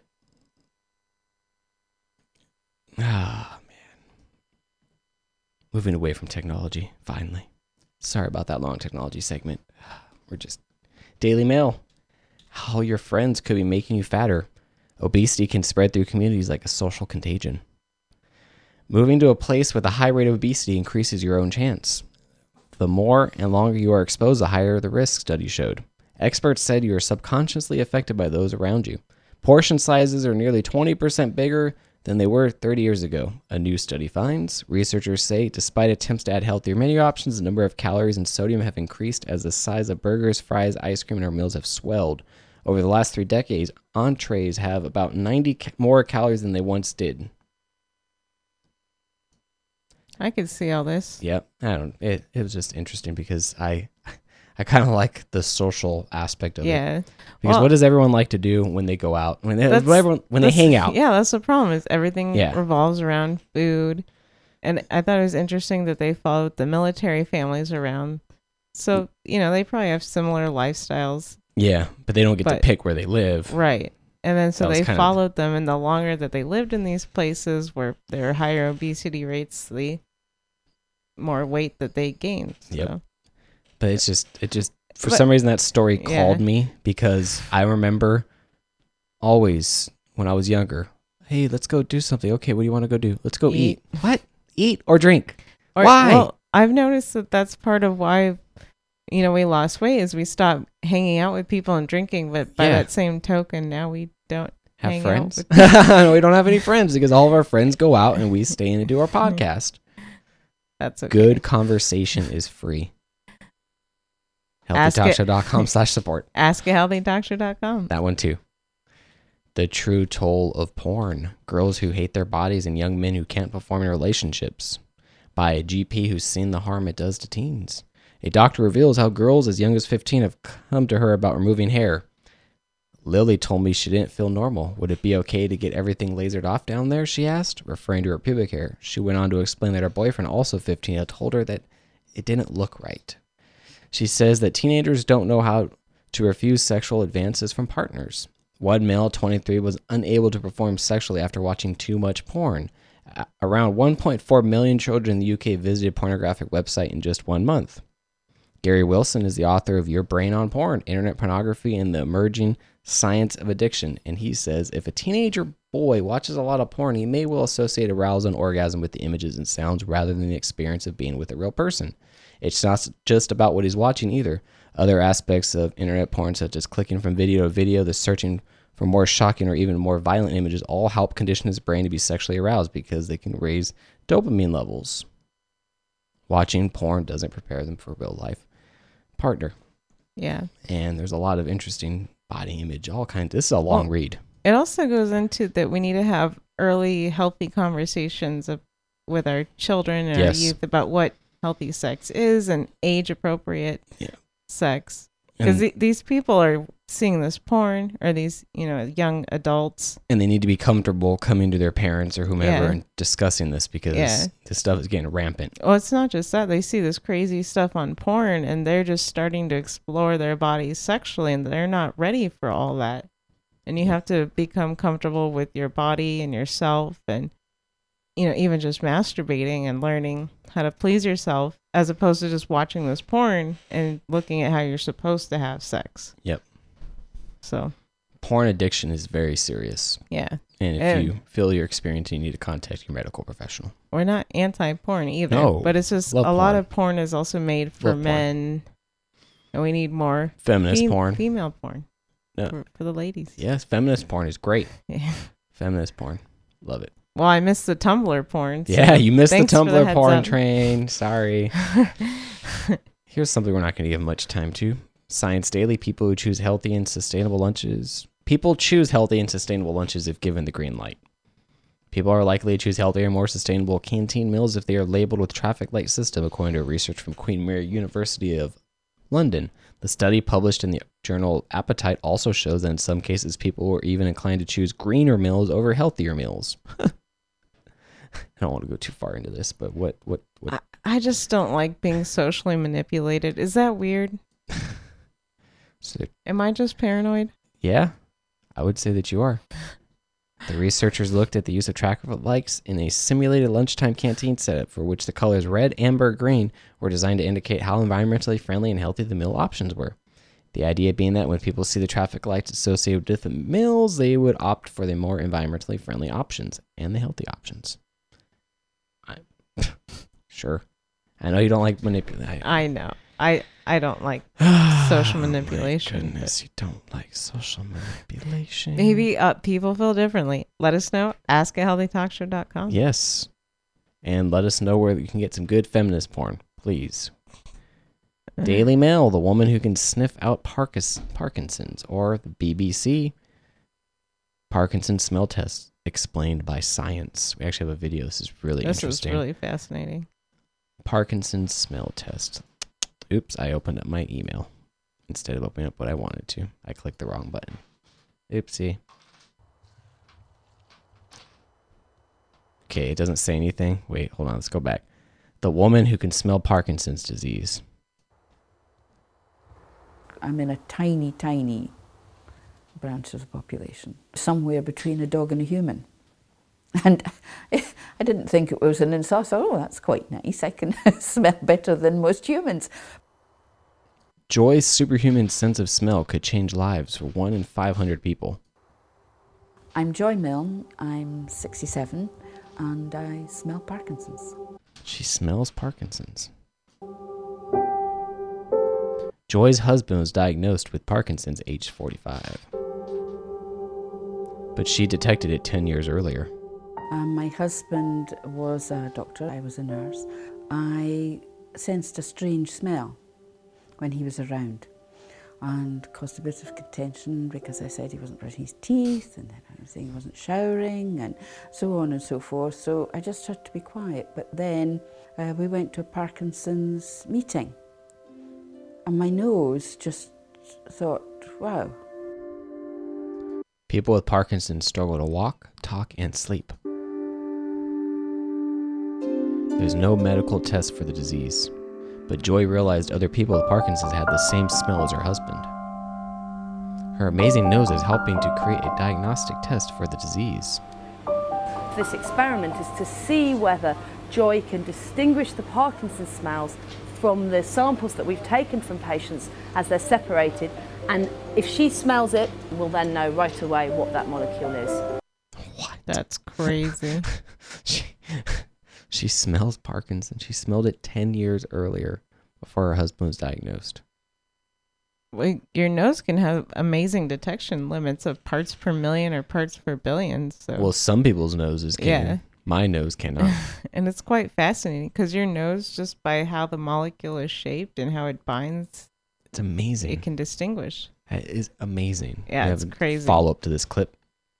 Ah, man. Moving away from technology, finally. Sorry about that long technology segment. We're just... Daily Mail. How your friends could be making you fatter. Obesity can spread through communities like a social contagion. Moving to a place with a high rate of obesity increases your own chance. The more and longer you are exposed, the higher the risk, study showed. Experts said you are subconsciously affected by those around you. Portion sizes are nearly 20% bigger than they were 30 years ago. A new study finds. Researchers say despite attempts to add healthier menu options, the number of calories and sodium have increased as the size of burgers, fries, ice cream, and our meals have swelled. Over the last 3 decades, entrees have about 90 more calories than they once did.
I could see all this.
Yep. It was just interesting because I kind of like the social aspect of it. Because what does everyone like to do when they go out? When they hang out?
Yeah, that's the problem is everything revolves around food. And I thought it was interesting that they followed the military families around. So, they probably have similar lifestyles.
Yeah, but they don't get to pick where they live.
Right. And then so they followed them, and the longer that they lived in these places where there are higher obesity rates, the more weight that they gained. So.
Yep. But it just for some reason that story called me because I remember always when I was younger, hey, let's go do something. Okay, what do you want to go do? Let's go eat. What? Eat or drink? Why?
Well, I've noticed that that's part of why we lost weight is we stopped hanging out with people and drinking, but by that same token, now we don't
have friends. We don't have any friends because all of our friends go out and we stay in and do our podcast.
That's okay.
Good conversation is free. HealthyTalkShow.com/support.
AskAHealthyDoctor.com.
That one too. The true toll of porn. Girls who hate their bodies and young men who can't perform in relationships. By a GP who's seen the harm it does to teens. A doctor reveals how girls as young as 15 have come to her about removing hair. Lily told me she didn't feel normal. Would it be okay to get everything lasered off down there, she asked, referring to her pubic hair. She went on to explain that her boyfriend, also 15, had told her that it didn't look right. She says that teenagers don't know how to refuse sexual advances from partners. One male, 23, was unable to perform sexually after watching too much porn. Around 1.4 million children in the UK visited a pornographic website in just 1 month. Gary Wilson is the author of Your Brain on Porn, Internet Pornography, and the Emerging Science of Addiction. And he says, if a teenager boy watches a lot of porn, he may well associate arousal and orgasm with the images and sounds rather than the experience of being with a real person. It's not just about what he's watching either. Other aspects of internet porn, such as clicking from video to video, the searching for more shocking or even more violent images, all help condition his brain to be sexually aroused because they can raise dopamine levels. Watching porn doesn't prepare them for real life partner.
Yeah.
And there's a lot of interesting body image, all kinds. This is a long read.
It also goes into that we need to have early healthy conversations with our children and our youth about what healthy sex is and age appropriate sex. Because these people are seeing this porn, or these young adults,
and they need to be comfortable coming to their parents or whomever and discussing this because this stuff is getting rampant.
Well, it's not just that. They see this crazy stuff on porn and they're just starting to explore their bodies sexually, and they're not ready for all that. And you have to become comfortable with your body and yourself, and even just masturbating and learning how to please yourself, as opposed to just watching this porn and looking at how you're supposed to have sex.
Yep.
So
porn addiction is very serious.
Yeah.
And if you feel you're experiencing, you need to contact your medical professional.
We're not anti-porn either.
No,
but it's just a lot of porn is also made for men. And we need more
feminist porn.
Female porn. For the ladies.
Yes, feminist porn is great.
Yeah.
Feminist porn. Love it.
Well, I missed the Tumblr porn. So
yeah, you missed the Tumblr porn
up.
train. Sorry. Here's something we're not going to give much time to. Science Daily, people who choose healthy and sustainable lunches. People choose healthy and sustainable lunches if given the green light. People are likely to choose healthier, more sustainable canteen meals if they are labeled with traffic light system, according to research from Queen Mary University of London. The study published in the journal Appetite also shows that in some cases people were even inclined to choose greener meals over healthier meals. I don't want to go too far into this, but what?
I just don't like being socially manipulated. Is that weird? Am I just paranoid?
Yeah, I would say that you are. The researchers looked at the use of traffic lights in a simulated lunchtime canteen setup for which the colors red, amber, green were designed to indicate how environmentally friendly and healthy the meal options were. The idea being that when people see the traffic lights associated with the meals, they would opt for the more environmentally friendly options and the healthy options. Sure. I know you don't like manipulation.
I know. I don't like social manipulation.
My goodness, you don't like social manipulation.
Maybe people feel differently. Let us know. Ask@healthytalkshow.com.
Yes. And let us know where you can get some good feminist porn, please. Daily Mail, the woman who can sniff out Parkinson's, or the BBC, Parkinson's smell test explained by science. We actually have a video. This is really interesting.
This is really fascinating.
Parkinson's smell test. Oops, I opened up my email instead of opening up what I wanted to. I clicked the wrong button. Oopsie. Okay, it doesn't say anything. Wait, hold on, let's go back. The woman who can smell Parkinson's disease.
I'm in a tiny, tiny branch of the population, somewhere between a dog and a human. And I didn't think it was an insult. So, oh, that's quite nice. I can smell better than most humans.
Joy's superhuman sense of smell could change lives for 1 in 500 people.
I'm Joy Milne. I'm 67, and I smell Parkinson's.
She smells Parkinson's. Joy's husband was diagnosed with Parkinson's aged 45. But she detected it 10 years earlier.
My husband was a doctor, I was a nurse. I sensed a strange smell when he was around and caused a bit of contention because I said he wasn't brushing his teeth and then I was saying he wasn't showering and so on and so forth. So I just had to be quiet. But then we went to a Parkinson's meeting and my nose just thought, wow.
People with Parkinson's struggle to walk, talk, and sleep. There's no medical test for the disease, but Joy realized other people with Parkinson's had the same smell as her husband. Her amazing nose is helping to create a diagnostic test for the disease.
This experiment is to see whether Joy can distinguish the Parkinson's smells from the samples that we've taken from patients as they're separated, and if she smells it, we'll then know right away what that molecule is.
What?
That's crazy.
She smells Parkinson's. She smelled it 10 years earlier before her husband was diagnosed.
Well, your nose can have amazing detection limits of parts per million or parts per billion. So.
Well, some people's noses can. Yeah. My nose cannot.
And it's quite fascinating because your nose, just by how the molecule is shaped and how it binds,
it's amazing.
It can distinguish.
That is amazing.
Yeah, it's crazy.
Follow up to this clip.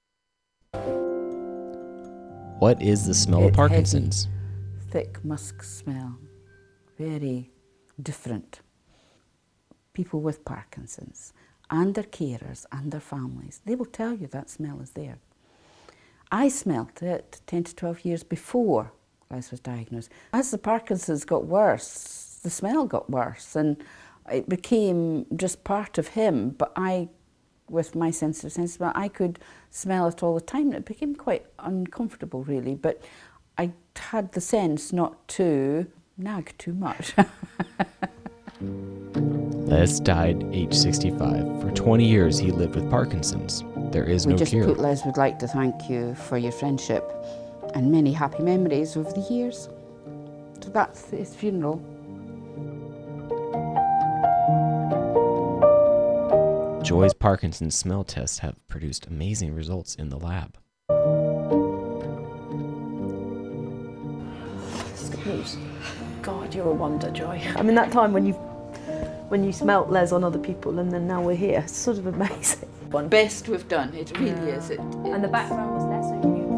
What is the smell of Parkinson's?
Heavy, thick musk smell. Very different. People with Parkinson's and their carers and their families, they will tell you that smell is there. I smelt it 10 to 12 years before Les was diagnosed. As the Parkinson's got worse, the smell got worse and it became just part of him, but I, with my sensitive sense, I could smell it all the time and it became quite uncomfortable really, but I had the sense not to nag too much.
Les died age 65. For 20 years he lived with Parkinson's. There is no cure.
We just put Les would like to thank you for your friendship and many happy memories over the years. So that's his funeral.
Joy's Parkinson's smell tests have produced amazing results in the lab.
goes, God, you're a wonder, Joy. I mean, that time when you smelt Les on other people, and then now we're here, it's sort of amazing.
Best we've done, it really is.
And the background was less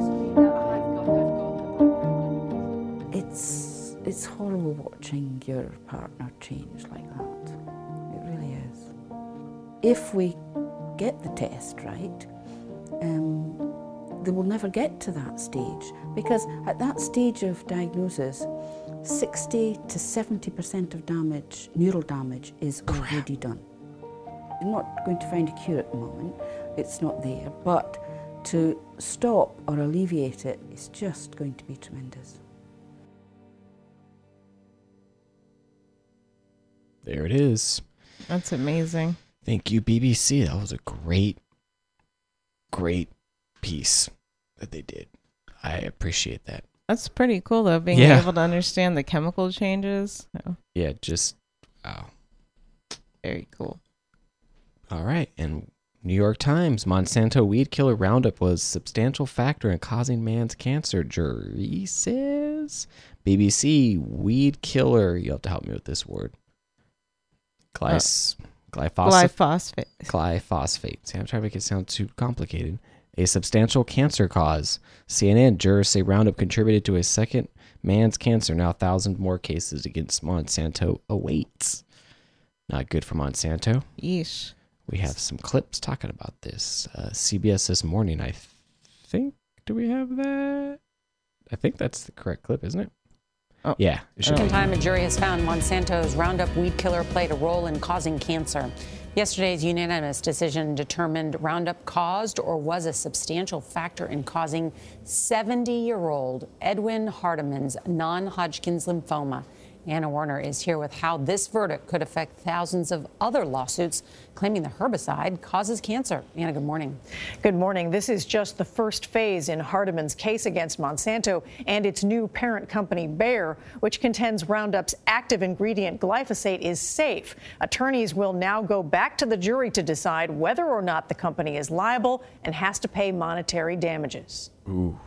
It's horrible watching your partner change like that. It really is. If we get the test right, they will never get to that stage, because at that stage of diagnosis, 60 to 70% of damage, neural damage, is already done. You're not going to find a cure at the moment. It's not there, but to stop or alleviate it is just going to be tremendous.
There it is.
That's amazing.
Thank you, BBC. That was a great piece that they did. I appreciate that.
That's pretty cool, though, being able to understand the chemical changes. Oh.
Yeah, just, wow.
Very cool.
All right, and New York Times, Monsanto weed killer Roundup was substantial factor in causing man's cancer, jury says. BBC, weed killer, you'll have to help me with this word. Glyphosate. See, I'm trying to make it sound too complicated. A substantial cancer cause. CNN jurors say Roundup contributed to a second man's cancer. Now 1,000 more cases against Monsanto awaits. Not good for Monsanto.
Yeesh.
We have some clips talking about this. CBS This Morning, I think. Do we have that? I think that's the correct clip, isn't it? Oh. Yeah.
Second time a jury has found Monsanto's Roundup weed killer played a role in causing cancer. Yesterday's unanimous decision determined Roundup caused or was a substantial factor in causing 70-year-old Edwin Hardeman's non-Hodgkin's lymphoma. Anna Warner is here with how this verdict could affect thousands of other lawsuits claiming the herbicide causes cancer. Anna, good morning.
Good morning. This is just the first phase in Hardeman's case against Monsanto and its new parent company, Bayer, which contends Roundup's active ingredient glyphosate is safe. Attorneys will now go back to the jury to decide whether or not the company is liable and has to pay monetary damages.
Ooh.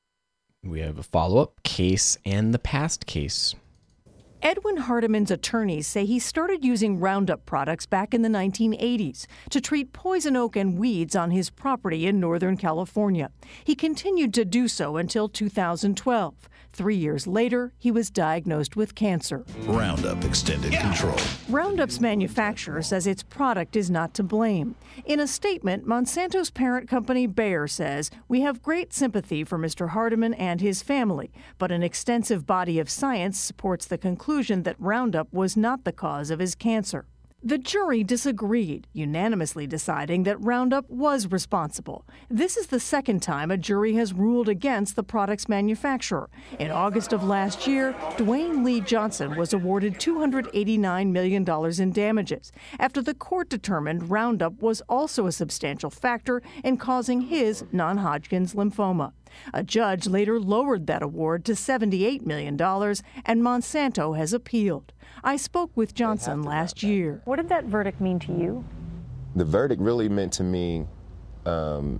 We have a follow-up case and the past case.
Edwin Hardeman's attorneys say he started using Roundup products back in the 1980s to treat poison oak and weeds on his property in Northern California. He continued to do so until 2012. 3 years later, he was diagnosed with cancer.
Roundup extended control.
Roundup's manufacturer says its product is not to blame. In a statement, Monsanto's parent company Bayer says, "We have great sympathy for Mr. Hardeman and his family, but an extensive body of science supports the conclusion that Roundup was not the cause of his cancer." The jury disagreed, unanimously deciding that Roundup was responsible. This is the second time a jury has ruled against the product's manufacturer. In August of last year, Dwayne Lee Johnson was awarded $289 million in damages after the court determined Roundup was also a substantial factor in causing his non-Hodgkin's lymphoma. A judge later lowered that award to $78 million, and Monsanto has appealed. I spoke with Johnson last year. What did that verdict mean to you?
The verdict really meant to me that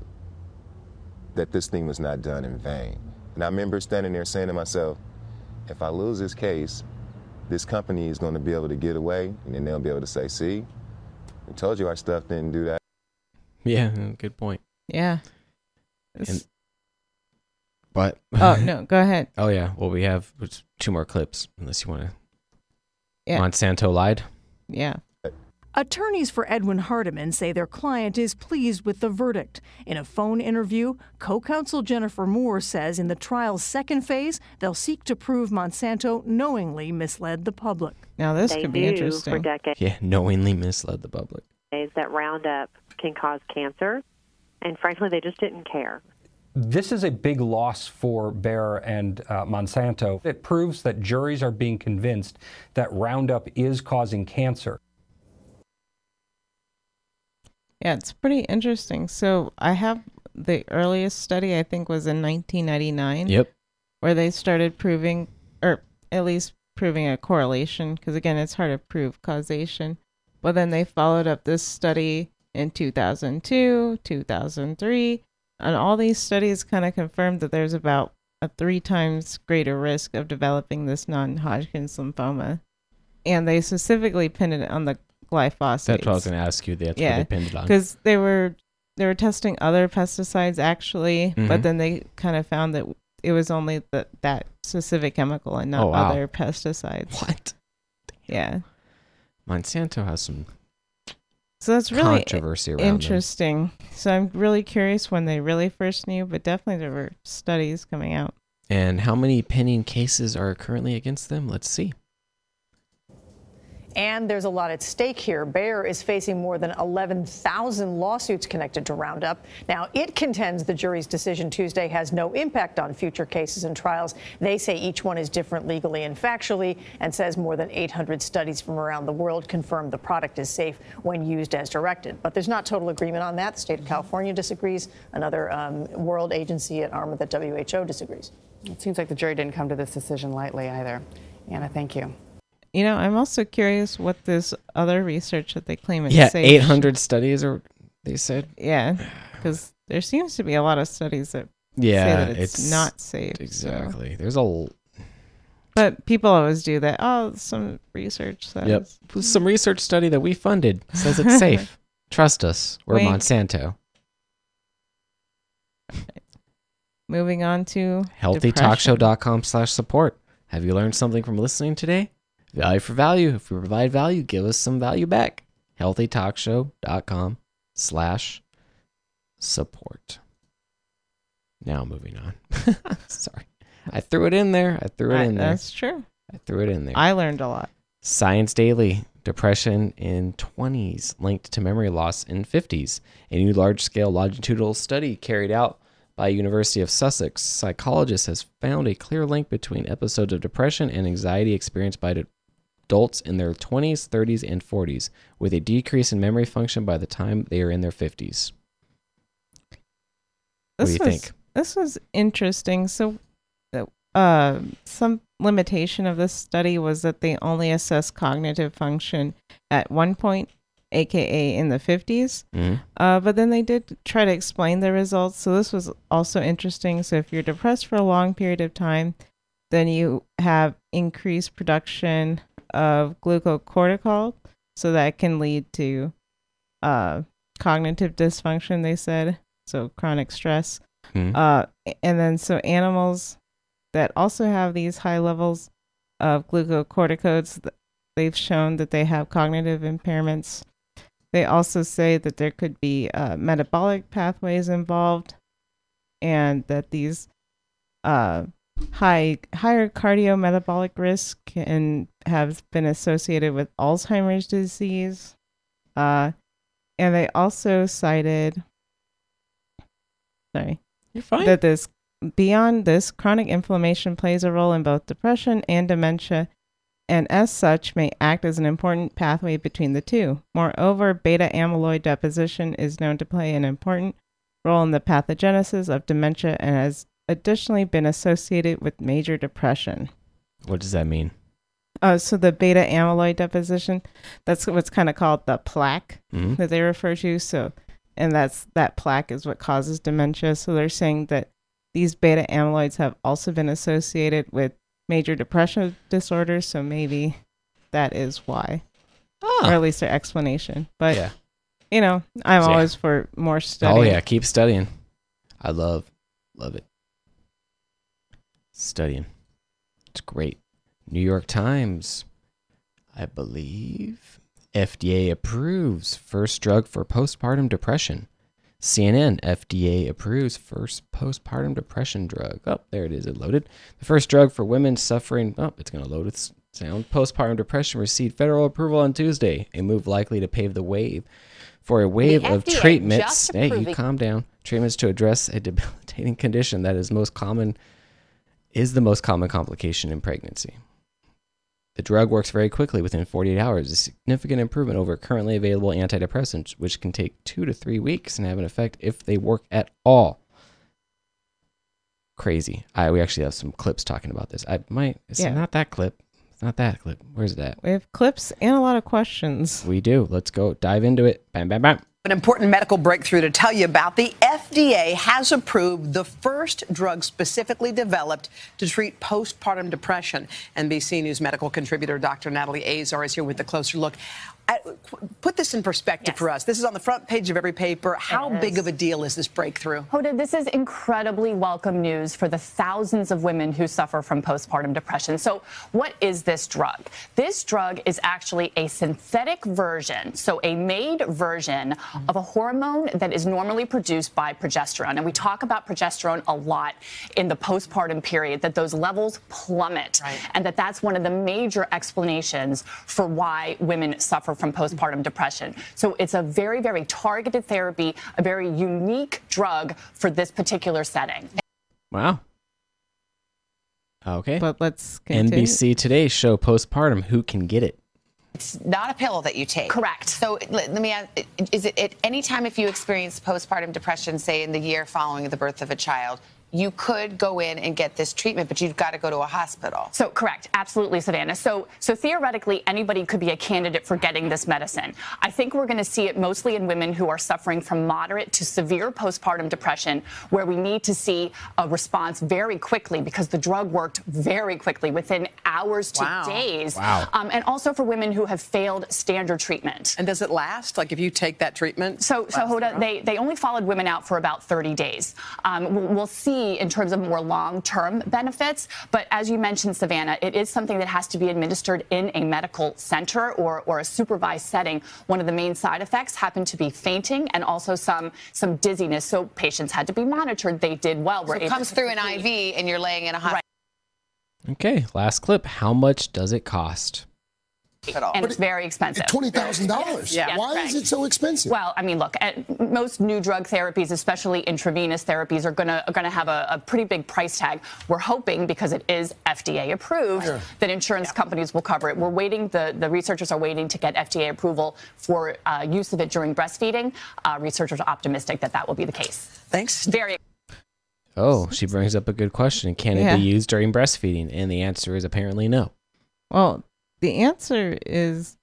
this thing was not done in vain. And I remember standing there saying to myself, if I lose this case, this company is going to be able to get away, and then they'll be able to say, see, we told you our stuff didn't do that.
Yeah, good point.
Yeah.
But
oh, no, go ahead.
Oh, yeah. Well, we have 2 more clips, unless you want to. Yeah. Monsanto lied?
Yeah.
Attorneys for Edwin Hardeman say their client is pleased with the verdict. In a phone interview, co-counsel Jennifer Moore says in the trial's second phase, they'll seek to prove Monsanto knowingly misled the public.
Now, this could be interesting.
For decades.
Yeah, knowingly misled the public.
That Roundup can cause cancer, and frankly, they just didn't care.
This is a big loss for Bayer and Monsanto. It proves that juries are being convinced that Roundup is causing cancer.
Yeah, it's pretty interesting. So I have the earliest study, I think, was in 1999.
Yep.
Where they started proving, or at least proving a correlation, because again, it's hard to prove causation. But then they followed up this study in 2002, 2003. And all these studies kind of confirmed that there's about a 3 times greater risk of developing this non-Hodgkin's lymphoma. And they specifically pinned it on the glyphosate.
That's what I was going to ask you. That's what they pinned it on.
Because they were testing other pesticides actually, but then they kind of found that it was only that specific chemical and not other pesticides.
What?
Yeah.
Monsanto has some
that's really
controversy around
interesting. So I'm really curious when they really first knew, but definitely there were studies coming out.
And how many pending cases are currently against them? Let's see.
And there's a lot at stake here. Bayer is facing more than 11,000 lawsuits connected to Roundup. Now, it contends the jury's decision Tuesday has no impact on future cases and trials. They say each one is different legally and factually, and says more than 800 studies from around the world confirm the product is safe when used as directed. But there's not total agreement on that. The state of California disagrees. Another world agency at arm of the WHO disagrees.
It seems like the jury didn't come to this decision lightly either. Anna, thank you.
You know, I'm also curious what this other research that they claim is safe.
800 studies, or they said.
Yeah, because there seems to be a lot of studies that say that it's not safe.
Exactly.
So.
There's
But people always do that. Oh, some research says.
Yep. Some research study that we funded says it's safe. Trust us. We're Monsanto.
Moving on to
HealthyTalkShow.com/support. Have you learned something from listening today? Value for value. If we provide value, give us some value back. HealthyTalkShow.com/support. Now moving on. Sorry. I threw it in there.
That's true.
I threw it in there.
I learned a lot.
Science Daily. Depression in 20s linked to memory loss in 50s. A new large-scale longitudinal study carried out by University of Sussex psychologist has found a clear link between episodes of depression and anxiety experienced by adults in their 20s, 30s, and 40s, with a decrease in memory function by the time they are in their 50s. What do you think?
This was interesting. So, some limitation of this study was that they only assessed cognitive function at one point, aka in the 50s. But then they did try to explain the results. So this was also interesting. So if you're depressed for a long period of time, then you have increased production of glucocorticoid. So that can lead to cognitive dysfunction, they said. So chronic stress. And then so animals that also have these high levels of glucocorticoids, they've shown that they have cognitive impairments. They also say that there could be metabolic pathways involved, and that these higher cardiometabolic risk can have been associated with Alzheimer's disease. And they also cited,
You're fine.
that beyond this, chronic inflammation plays a role in both depression and dementia, and as such may act as an important pathway between the two. Moreover, beta amyloid deposition is known to play an important role in the pathogenesis of dementia and has additionally been associated with major depression.
What does that mean?
So the beta amyloid deposition, that's what's kind of called the plaque that they refer to. So, and that plaque is what causes dementia. So they're saying that these beta amyloids have also been associated with major depressive disorders, so maybe that is why, or at least their explanation. But you know, I'm always for more study.
Oh yeah, keep studying. I love it. Studying, it's great. New York Times, I believe, FDA approves first drug for postpartum depression. CNN, FDA approves first postpartum depression drug. Oh, there it is. It loaded. The first drug for women suffering, it's going to load its sound. Postpartum depression received federal approval on Tuesday, a move likely to pave the way for a wave of treatments. Hey, you calm down. Treatments to address a debilitating condition that is the most common complication in pregnancy. The drug works very quickly within 48 hours, a significant improvement over currently available antidepressants, which can take 2 to 3 weeks and have an effect if they work at all. Crazy. We actually have some clips talking about this. It's not that clip. It's not that clip. Where's it at?
We have clips and a lot of questions.
We do. Let's go dive into it. Bam, bam, bam.
An important medical breakthrough to tell you about. The FDA has approved the first drug specifically developed to treat postpartum depression. NBC News medical contributor Dr. Natalie Azar is here with a closer look. Put this in perspective for us. This is on the front page of every paper. How big of a deal is this breakthrough?
Hoda, this is incredibly welcome news for the thousands of women who suffer from postpartum depression. So what is this drug? This drug is actually a synthetic version, so a made version of a hormone that is normally produced by progesterone. And we talk about progesterone a lot in the postpartum period, that those levels plummet, and that's one of the major explanations for why women suffer from postpartum depression. So it's a very, very targeted therapy, a very unique drug for this particular setting.
Wow. Okay.
But let's continue.
NBC Today show postpartum. Who can get it?
It's not a pill that you take.
Correct.
So let me ask, is it at any time if you experience postpartum depression, say in the year following the birth of a child, you could go in and get this treatment, but you've got to go to a hospital?
So correct. Absolutely, Savannah. So theoretically, anybody could be a candidate for getting this medicine. I think we're going to see it mostly in women who are suffering from moderate to severe postpartum depression, where we need to see a response very quickly because the drug worked very quickly within hours to days.
Wow.
And also for women who have failed standard treatment.
And does it last? Like if you take that treatment?
So Hoda, they only followed women out for about 30 days. We'll see in terms of more long-term benefits. But as you mentioned, Savannah, it is something that has to be administered in a medical center or a supervised setting. One of the main side effects happened to be fainting and also some dizziness. So patients had to be monitored. They did well.
So it comes through an IV and you're laying in a hospital.
Okay, last clip. How much does it cost?
And it's very expensive.
$20,000.
Yes,
Why is it so expensive?
Well, I mean, look, most new drug therapies, especially intravenous therapies, are gonna have a pretty big price tag. We're hoping, because it is FDA approved, that insurance companies will cover it. We're waiting. The researchers are waiting to get FDA approval for use of it during breastfeeding. Researchers are optimistic that will be the case.
Thanks.
Very.
Oh, she brings up a good question. Can it be used during breastfeeding? And the answer is apparently no.
Well, the answer is,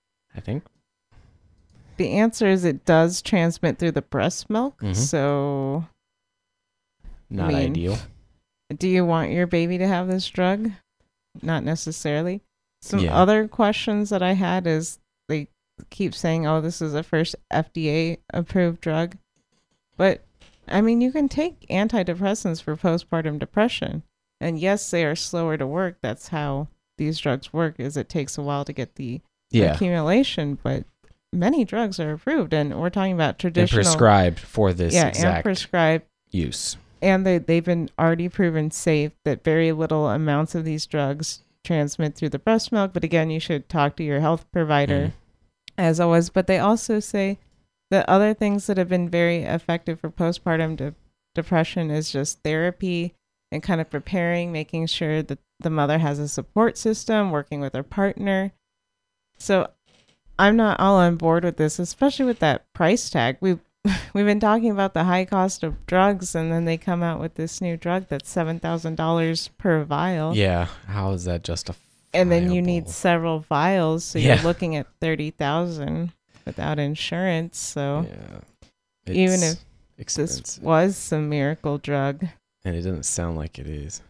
it does transmit through the breast milk. So,
not ideal.
Do you want your baby to have this drug? Not necessarily. Some other questions that I had is they keep saying, oh, this is the first FDA approved drug. But I mean, you can take antidepressants for postpartum depression. And yes, they are slower to work. That's how these drugs work, is it takes a while to get the accumulation, but many drugs are approved, and we're talking about traditional
and prescribed for this exact
and prescribed
use.
And they've been already proven safe, that very little amounts of these drugs transmit through the breast milk. But again, you should talk to your health provider as always. But they also say that other things that have been very effective for postpartum depression is just therapy and kind of preparing, making sure that the mother has a support system, working with her partner. So I'm not all on board with this, especially with that price tag. We've been talking about the high cost of drugs, and then they come out with this new drug that's $7,000 per vial.
Yeah, how is that justifiable?
And then you need several vials, so you're looking at $30,000 without insurance. So even if this was some miracle drug,
and it doesn't sound like it is.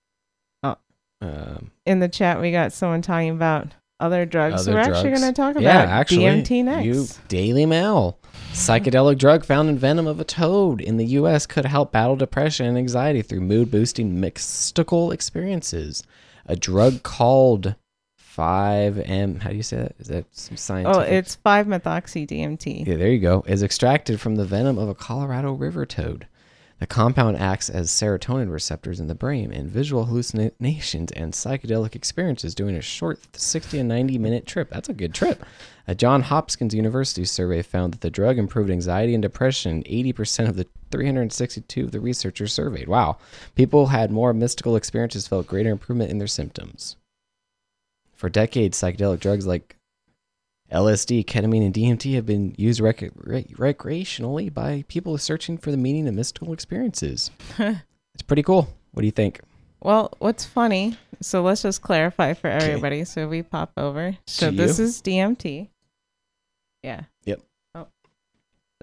In the chat, we got someone talking about other drugs. So we're actually going to talk about DMT next.
Daily Mail. Psychedelic drug found in venom of a toad in the U.S. could help battle depression and anxiety through mood-boosting mystical experiences. A drug called 5M. How do you say that? Is that some scientific?
Oh, it's 5-methoxy-DMT.
Yeah, there you go. Is extracted from the venom of a Colorado river toad. The compound acts as serotonin receptors in the brain, and visual hallucinations and psychedelic experiences during a short 60 to 90-minute trip. That's a good trip. A Johns Hopkins University survey found that the drug improved anxiety and depression in 80% of the 362 of the researchers surveyed. Wow. People had more mystical experiences, felt greater improvement in their symptoms. For decades, psychedelic drugs like LSD, ketamine, and DMT have been used recreationally by people searching for the meaning of mystical experiences. It's pretty cool. What do you think?
Well, what's funny, so let's just clarify for everybody. So we pop over. So this is DMT. Yeah.
Yep.
Oh.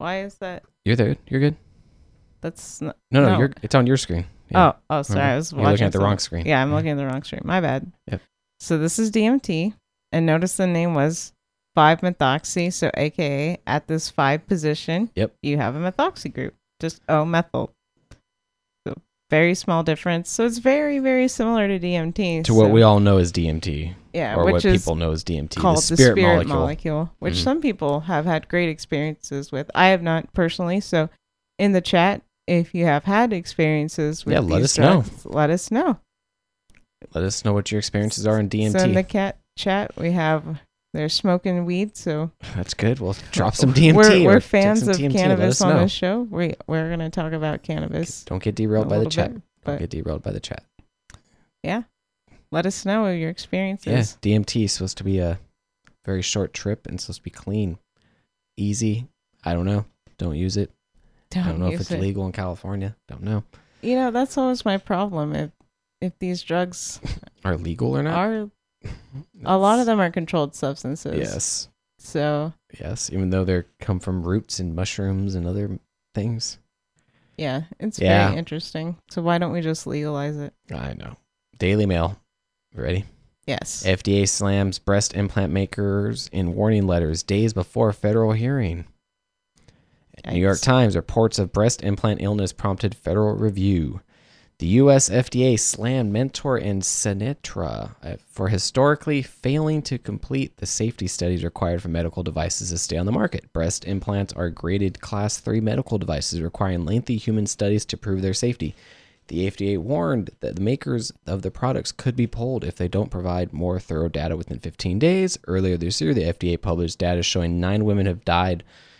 Why is that?
You're there. You're good.
That's not,
No. It's on your screen. Yeah.
Oh, sorry. I was
You're looking
watching
at the wrong screen.
Yeah, I'm looking at the wrong screen. My bad.
Yep.
So this is DMT, and notice the name was 5-methoxy. So, AKA at this 5 position, you have a methoxy group, just O-methyl. So very small difference. So it's very, very similar to DMT.
To what we all know as DMT.
Yeah,
or
which
what
is
people know as DMT.
Called
the spirit
molecule, which some people have had great experiences with. I have not personally. So in the chat, if you have had experiences with
let
these
us know.
drugs, let us know.
Let us know what your experiences are in DMT.
So in the chat, they're smoking weed, so
that's good. We'll drop some DMT.
We're fans of
DMT.
cannabis on this show. We're going to talk about cannabis.
Don't get derailed by the chat.
Don't
get derailed by the chat.
Yeah. Let us know your experiences.
Yeah, DMT is supposed to be a very short trip and supposed to be clean, easy. I don't know. Don't use it. I don't know if it's legal in California. Don't know.
You know, that's always my problem. If these drugs
are legal or not.
A lot of them are controlled substances.
Yes.
So.
Yes, even though they come from roots and mushrooms and other things.
Yeah, it's very interesting. So why don't we just legalize it?
I know. Daily Mail. Ready?
Yes.
FDA slams breast implant makers in warning letters days before federal hearing. Yikes. New York Times reports of breast implant illness prompted federal review. The U.S. FDA slammed Mentor and Sinetra for historically failing to complete the safety studies required for medical devices to stay on the market. Breast implants are graded Class 3 medical devices requiring lengthy human studies to prove their safety. The FDA warned that the makers of the products could be pulled if they don't provide more thorough data within 15 days. Earlier this year, the FDA published data showing 9 women have died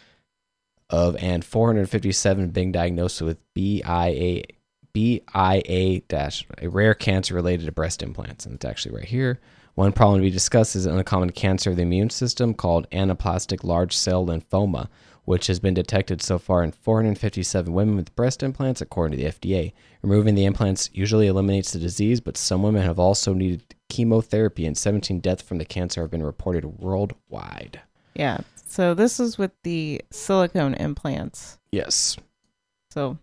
of and 457 being diagnosed with BIA, a rare cancer related to breast implants. And it's actually right here. One problem to be discussed is an uncommon cancer of the immune system called anaplastic large cell lymphoma, which has been detected so far in 457 women with breast implants, according to the FDA. Removing the implants usually eliminates the disease, but some women have also needed chemotherapy, and 17 deaths from the cancer have been reported worldwide.
Yeah. So this is with the silicone implants.
Yes.
So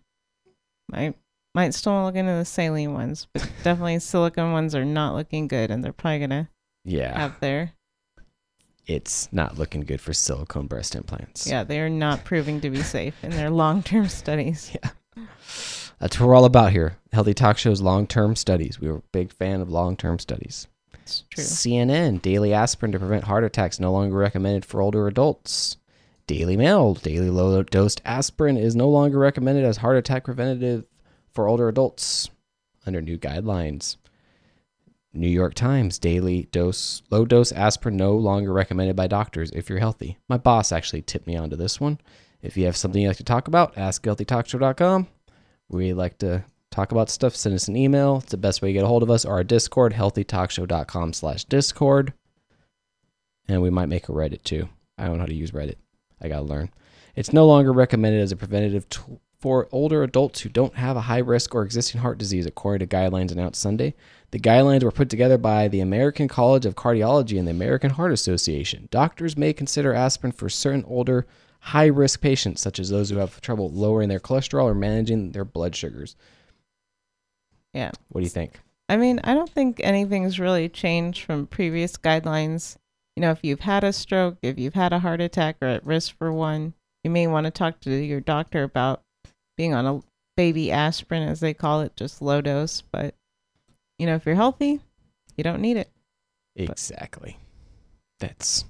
might still look into the saline ones, but definitely silicone ones are not looking good, and they're probably going to have their...
It's not looking good for silicone breast implants.
Yeah, they are not proving to be safe in their long-term studies.
Yeah. That's what we're all about here. Healthy Talk Show's long-term studies. We were a big fan of long-term studies.
It's true.
CNN, daily aspirin to prevent heart attacks no longer recommended for older adults. Daily Mail, daily low-dose aspirin is no longer recommended as heart attack preventative for older adults under new guidelines. New York Times, low-dose aspirin no longer recommended by doctors if you're healthy. My boss actually tipped me onto this one. If you have something you'd like to talk about, ask healthytalkshow.com. We like to talk about stuff. Send us an email. It's the best way to get a hold of us. Or our Discord, healthytalkshow.com/Discord. And we might make a Reddit too. I don't know how to use Reddit. I got to learn. It's no longer recommended as a preventative tool for older adults who don't have a high risk or existing heart disease, according to guidelines announced Sunday. The guidelines were put together by the American College of Cardiology and the American Heart Association. Doctors may consider aspirin for certain older, high-risk patients, such as those who have trouble lowering their cholesterol or managing their blood sugars.
Yeah.
What do you think?
I mean, I don't think anything's really changed from previous guidelines. You know, if you've had a stroke, if you've had a heart attack or at risk for one, you may want to talk to your doctor about being on a baby aspirin, as they call it, just low dose. But, you know, if you're healthy, you don't need it.
Exactly. That's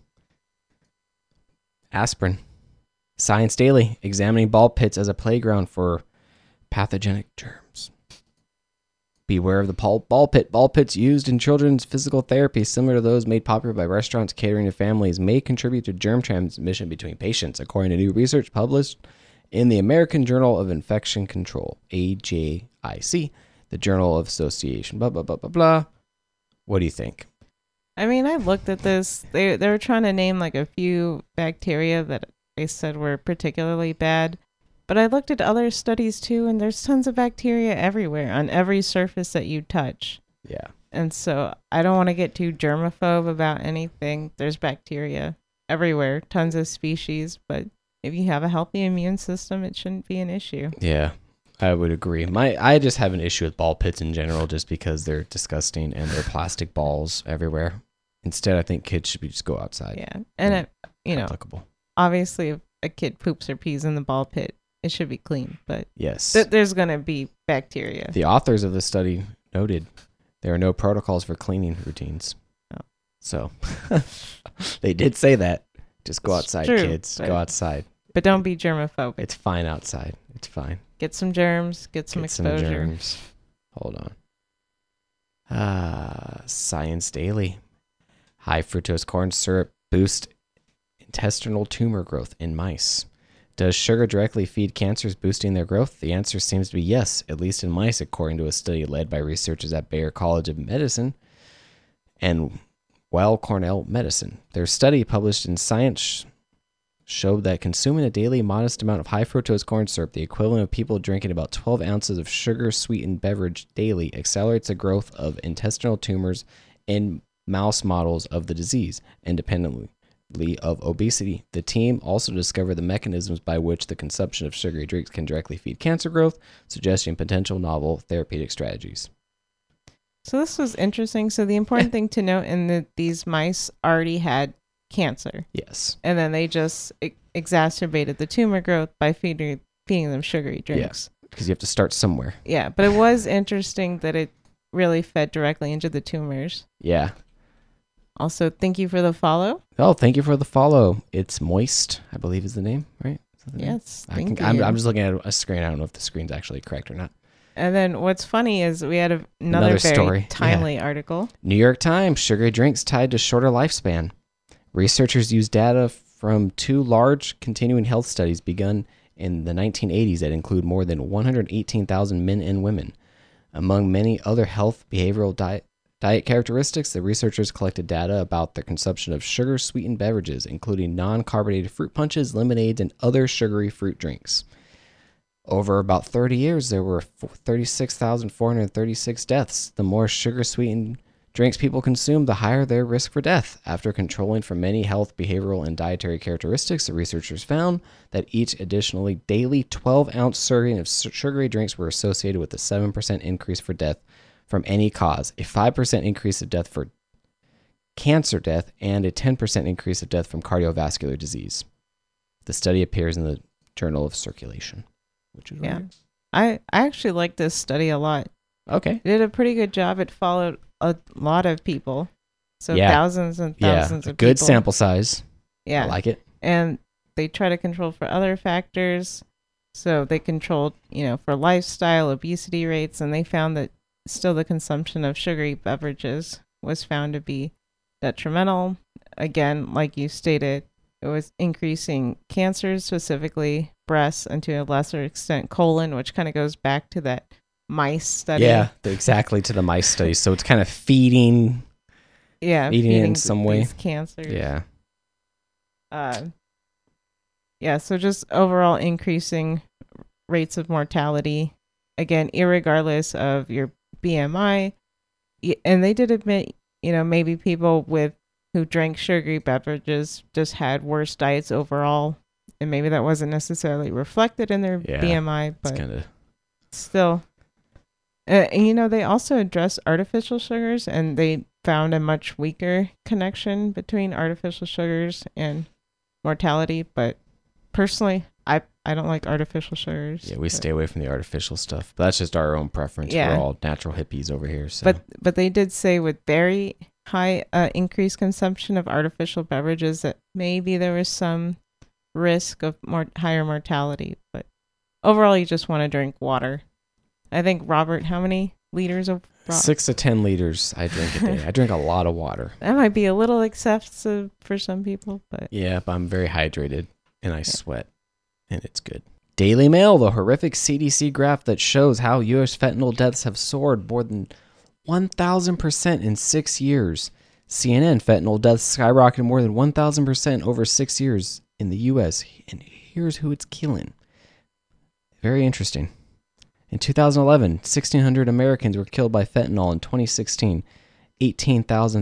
aspirin. Science Daily, examining ball pits as a playground for pathogenic germs. Beware of the ball pit. Ball pits used in children's physical therapy, similar to those made popular by restaurants catering to families, may contribute to germ transmission between patients, according to new research published in the American Journal of Infection Control, AJIC, the Journal of Association, blah, blah, blah, blah, blah. What do you think?
I mean, I looked at this. They were trying to name like a few bacteria that they said were particularly bad. But I looked at other studies too, and there's tons of bacteria everywhere on every surface that you touch.
Yeah.
And so I don't want to get too germaphobe about anything. There's bacteria everywhere, tons of species, but if you have a healthy immune system, it shouldn't be an issue.
Yeah, I would agree. I just have an issue with ball pits in general just because they're disgusting and they're plastic balls everywhere. Instead, I think kids should just go outside.
Yeah. And, obviously if a kid poops or pees in the ball pit, it should be clean. But
yes,
there's going to be bacteria.
The authors of the study noted there are no protocols for cleaning routines.
Oh.
So they did say that. Just go outside, kids. Go outside.
But don't be germophobic.
It's fine outside. It's fine.
Get some germs. Get some exposure.
Some germs. Hold on. Science Daily. High fructose corn syrup boosts intestinal tumor growth in mice. Does sugar directly feed cancers, boosting their growth? The answer seems to be yes, at least in mice, according to a study led by researchers at Bayer College of Medicine and Weill Cornell Medicine. Their study, published in Science, showed that consuming a daily modest amount of high fructose corn syrup, the equivalent of people drinking about 12 ounces of sugar-sweetened beverage daily, accelerates the growth of intestinal tumors in mouse models of the disease, independently of obesity. The team also discovered the mechanisms by which the consumption of sugary drinks can directly feed cancer growth, suggesting potential novel therapeutic strategies.
So this was interesting. So the important thing to note in that these mice already had cancer.
Yes.
And then they just exacerbated the tumor growth by feeding them sugary drinks.
Yeah, because you have to start somewhere.
Yeah, but it was interesting that it really fed directly into the tumors.
Yeah.
Also, thank you for the follow.
Oh, thank you for the follow. It's Moist, I believe is the name, right?
Yes.
I'm just looking at a screen. I don't know if the screen's actually correct or not.
And then what's funny is we had another very
story.
timely article.
New York Times, sugary drinks tied to shorter lifespan. Researchers used data from 2 large continuing health studies begun in the 1980s that include more than 118,000 men and women. Among many other health behavioral diet characteristics, the researchers collected data about the consumption of sugar-sweetened beverages, including non-carbonated fruit punches, lemonades, and other sugary fruit drinks. Over about 30 years, there were 36,436 deaths. The more sugar-sweetened drinks people consume, the higher their risk for death. After controlling for many health, behavioral, and dietary characteristics, the researchers found that each additionally daily 12-ounce serving of sugary drinks were associated with a 7% increase for death from any cause, a 5% increase of death for cancer death, and a 10% increase of death from cardiovascular disease. The study appears in the Journal of Circulation, which is
rare. I actually like this study a lot.
Okay.
It did a pretty good job. It followed a lot of people. So thousands and thousands of people.
Good sample size.
Yeah.
I like it.
And they try to control for other factors. So they controlled, for lifestyle, obesity rates, and they found that still the consumption of sugary beverages was found to be detrimental. Again, like you stated, it was increasing cancers, specifically breast, and to a lesser extent colon, which kind of goes back to that mice study.
Yeah, exactly, to the mice study. So it's kind of feeding in some way.
Cancers.
Yeah.
So just overall increasing rates of mortality. Again, irregardless of your BMI. And they did admit, maybe people who drank sugary beverages just had worse diets overall. And maybe that wasn't necessarily reflected in their BMI, but still. And, they also addressed artificial sugars, and they found a much weaker connection between artificial sugars and mortality. But personally, I don't like artificial sugars.
Yeah, we stay away from the artificial stuff. But that's just our own preference.
Yeah.
We're all natural hippies over here. So.
But they did say with very high increased consumption of artificial beverages that maybe there was some risk of higher mortality. But overall, you just want to drink water. I think, Robert, how many liters of
6 to 10 liters I drink a day. I drink a lot of water.
That might be a little excessive for some people, but
yeah, but I'm very hydrated and I sweat, and it's good. Daily Mail, the horrific CDC graph that shows how U.S. fentanyl deaths have soared more than 1,000% in 6 years. CNN, fentanyl deaths skyrocketed more than 1,000% over 6 years in the U.S. And here's who it's killing. Very interesting. In 2011, 1,600 Americans were killed by fentanyl. In 2016,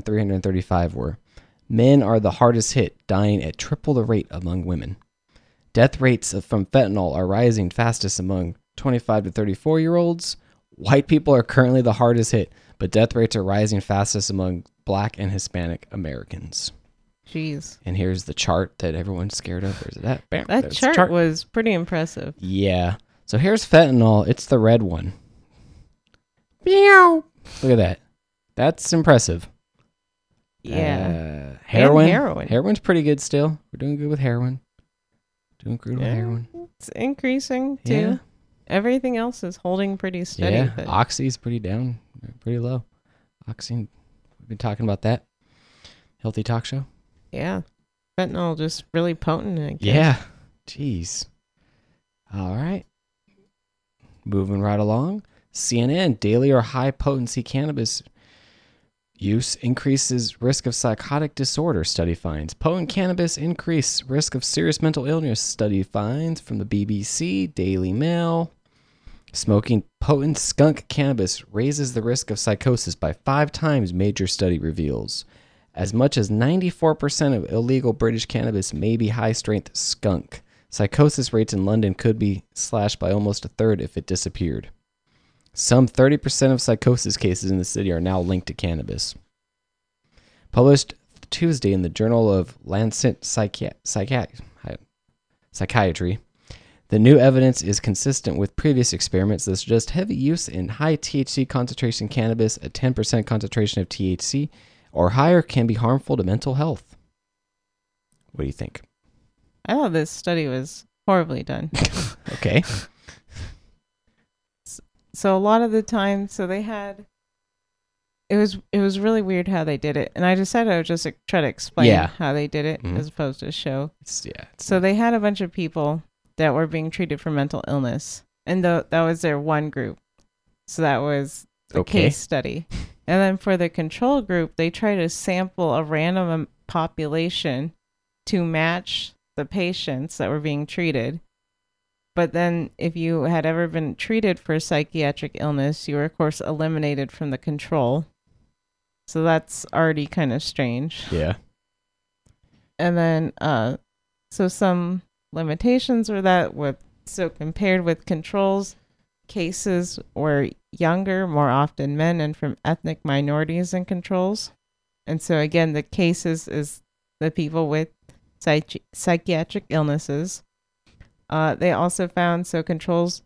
18,335 were. Men are the hardest hit, dying at triple the rate among women. Death rates from fentanyl are rising fastest among 25 to 34-year-olds. White people are currently the hardest hit, but death rates are rising fastest among Black and Hispanic Americans.
Jeez.
And here's the chart that everyone's scared of. Where's that? Bam,
that chart was pretty impressive.
Yeah. So here's fentanyl. It's the red one. Meow. Look at that. That's impressive.
Yeah.
Heroin.
And heroin.
Heroin's pretty good still. We're doing good with heroin. Doing good with heroin.
It's increasing too.
Yeah.
Everything else is holding pretty steady.
Yeah.
But
Oxy's pretty down. Pretty low. Oxy. We've been talking about that. Healthy Talk Show.
yeah. Fentanyl just really potent. I guess.
Yeah. Jeez. All right. Moving right along. CNN, daily or high potency cannabis use increases risk of psychotic disorder, study finds. Potent cannabis increase risk of serious mental illness, study finds from the BBC, Daily Mail. Smoking potent skunk cannabis raises the risk of psychosis by 5 times, major study reveals. As much as 94% of illegal British cannabis may be high-strength skunk. Psychosis rates in London could be slashed by almost a third if it disappeared. Some 30% of psychosis cases in the city are now linked to cannabis. Published Tuesday in the Journal of Lancet Psychiatry, the new evidence is consistent with previous experiments that suggest heavy use in high THC concentration cannabis, a 10% concentration of THC, or higher can be harmful to mental health. What do you think?
I thought this study was horribly done.
Okay.
So a lot of the time, they had, it was really weird how they did it. And I decided I would just try to explain how they did it as opposed to show. So they had a bunch of people that were being treated for mental illness. And that was their one group. So that was the case study. And then for the control group, they tried to sample a random population to match the patients that were being treated. But then if you had ever been treated for psychiatric illness, you were, of course, eliminated from the control. So that's already kind of strange.
Yeah.
And then, so some limitations were that compared with controls, cases were younger, more often men, and from ethnic minorities than controls. And so again, the cases is the people with psychiatric illnesses. They also found controls,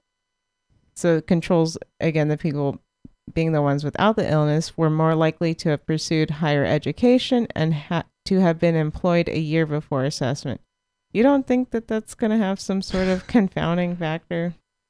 again, the people being the ones without the illness were more likely to have pursued higher education and to have been employed a year before assessment. You don't think that that's going to have some sort of confounding factor?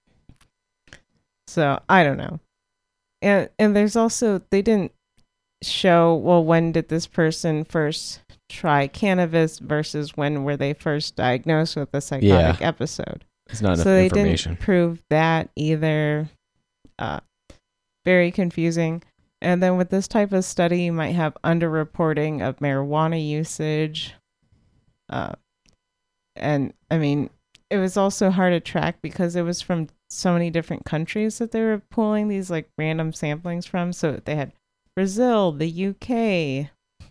So I don't know. And there's also, they didn't show, well, when did this person first try cannabis versus when were they first diagnosed with a psychotic episode.
It's not enough
so they
information.
Didn't prove that either. Very confusing. And then with this type of study, you might have underreporting of marijuana usage. And I mean, it was also hard to track because it was from so many different countries that they were pulling these like random samplings from. So they had Brazil, the UK,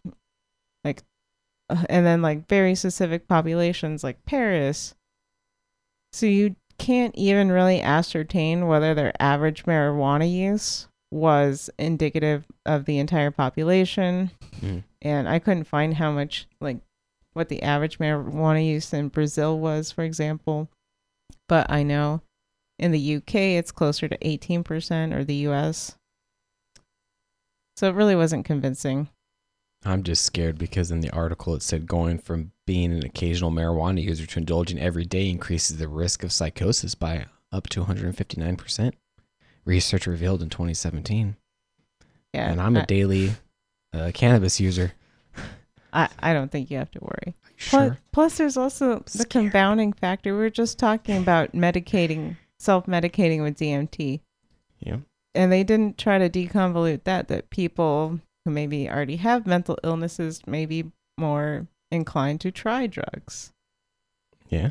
and then like very specific populations like Paris. So you can't even really ascertain whether their average marijuana use was indicative of the entire population. And I couldn't find how much, like what the average marijuana use in Brazil was, for example. But I know in the UK it's closer to 18%, or the US. So it really wasn't convincing.
I'm just scared because in the article it said going from being an occasional marijuana user to indulging every day increases the risk of psychosis by up to 159%. Research revealed in 2017.
Yeah,
and I'm a daily cannabis user.
I don't think you have to worry.
Sure.
Plus, there's also the confounding factor. We were just talking about self-medicating with DMT.
Yeah.
And they didn't try to deconvolute that people who maybe already have mental illnesses may be more inclined to try drugs.
Yeah.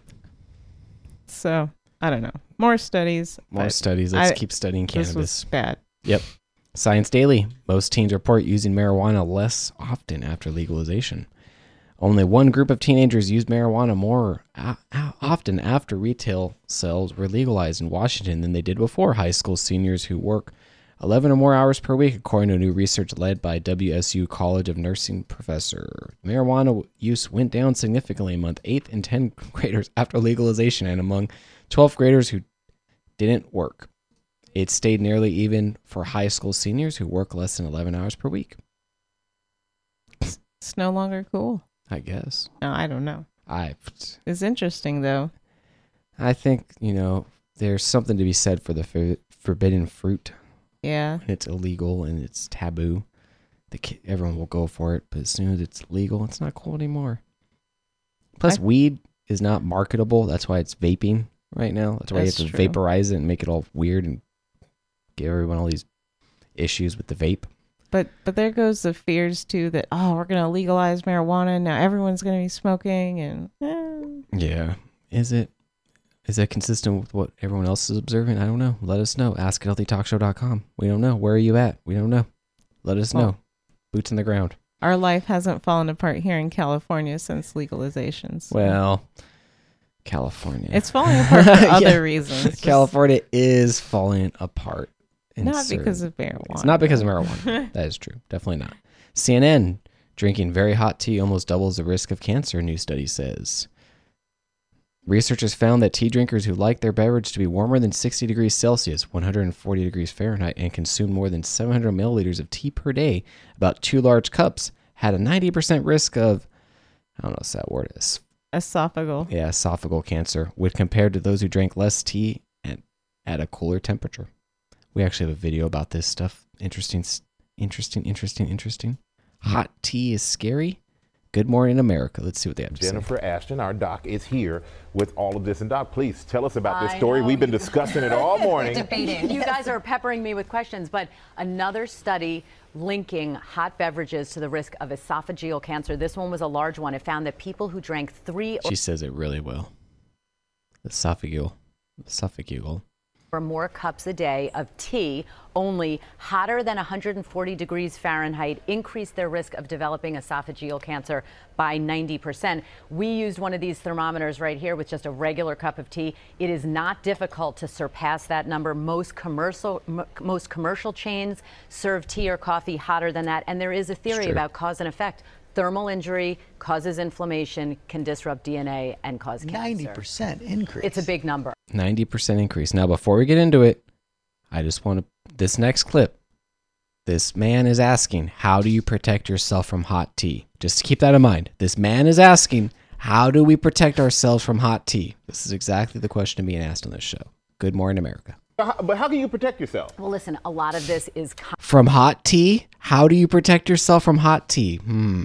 So, I don't know. More studies.
Let's keep studying cannabis.
This was bad.
Yep. Science Daily. Most teens report using marijuana less often after legalization. Only one group of teenagers used marijuana more often after retail sales were legalized in Washington than they did before. High school seniors who work 11 or more hours per week, according to new research led by WSU College of Nursing professor. Marijuana use went down significantly among 8th and 10th graders after legalization and among 12th graders who didn't work. It stayed nearly even for high school seniors who work less than 11 hours per week.
It's no longer cool.
I guess.
No, I don't know.
It's
interesting, though.
I think, there's something to be said for the forbidden fruit.
Yeah.
When it's illegal and it's taboo. Everyone will go for it, but as soon as it's legal, it's not cool anymore. Plus, weed is not marketable. That's why it's vaping right now. That's why you have to vaporize it and make it all weird and give everyone all these issues with the vape.
But there goes the fears too that we're gonna legalize marijuana now. Everyone's gonna be smoking and
yeah. Is it consistent with what everyone else is observing? I don't know. Let us know. AskHealthyTalkShow.com. We don't know. Where are you at? We don't know. Let us know. Boots in the ground.
Our life hasn't fallen apart here in California since legalization. So.
Well, California.
It's falling apart for other reasons.
California is falling apart.
Not because of marijuana.
It's not because of marijuana. That is true. Definitely not. CNN, drinking very hot tea almost doubles the risk of cancer, new study says. Researchers found that tea drinkers who like their beverage to be warmer than 60 degrees Celsius, 140 degrees Fahrenheit, and consume more than 700 milliliters of tea per day, about 2 large cups, had a 90% risk of, I don't know what that word is.
Esophageal.
Yeah, esophageal cancer, when compared to those who drank less tea at a cooler temperature. We actually have a video about this stuff. Interesting. Hot tea is scary. Good Morning America. Let's see what they have to say.
Jennifer Ashton, our doc, is here with all of this. And Doc, please tell us about this story. We've been discussing it all morning.
You guys are peppering me with questions, but another study linking hot beverages to the risk of esophageal cancer. This one was a large one. It found that people who drank 3
She says it really well. Esophageal.
or more cups a day of tea, only hotter than 140 degrees Fahrenheit, increased their risk of developing esophageal cancer by 90%. We used one of these thermometers right here with just a regular cup of tea. It is not difficult to surpass that number. Most commercial chains serve tea or coffee hotter than that. And there is a theory about cause and effect. Thermal injury causes inflammation, can disrupt DNA, and cause cancer.
90% increase.
It's a big number.
90% increase. Now, before we get into it, I just want to, this next clip, this man is asking, how do you protect yourself from hot tea? Just keep that in mind. This man is asking, how do we protect ourselves from hot tea? This is exactly the question being asked on this show. Good Morning America.
But how can you protect yourself?
Well, listen, a lot of this is
from hot tea? How do you protect yourself from hot tea?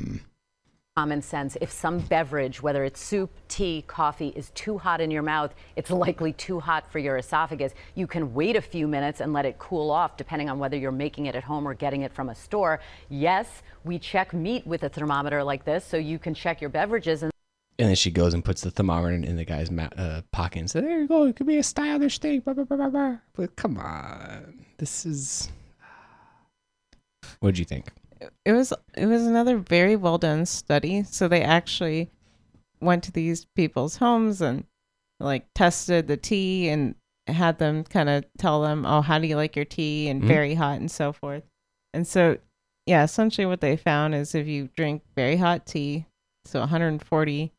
Common sense. If some beverage, whether it's soup, tea, coffee, is too hot in your mouth, it's likely too hot for your esophagus. You can wait a few minutes and let it cool off, depending on whether you're making it at home or getting it from a store. Yes, we check meat with a thermometer like this, so you can check your beverages. And
then she goes and puts the thermometer in the guy's pocket and says, there you go, it could be a stylish thing. Blah, blah, blah, blah, blah. But come on. This is... What did you think?
It was another very well done study. So they actually went to these people's homes and like tested the tea and had them kind of tell them, oh, how do you like your tea? And very hot and so forth. And so, yeah, essentially what they found is if you drink very hot tea, so 100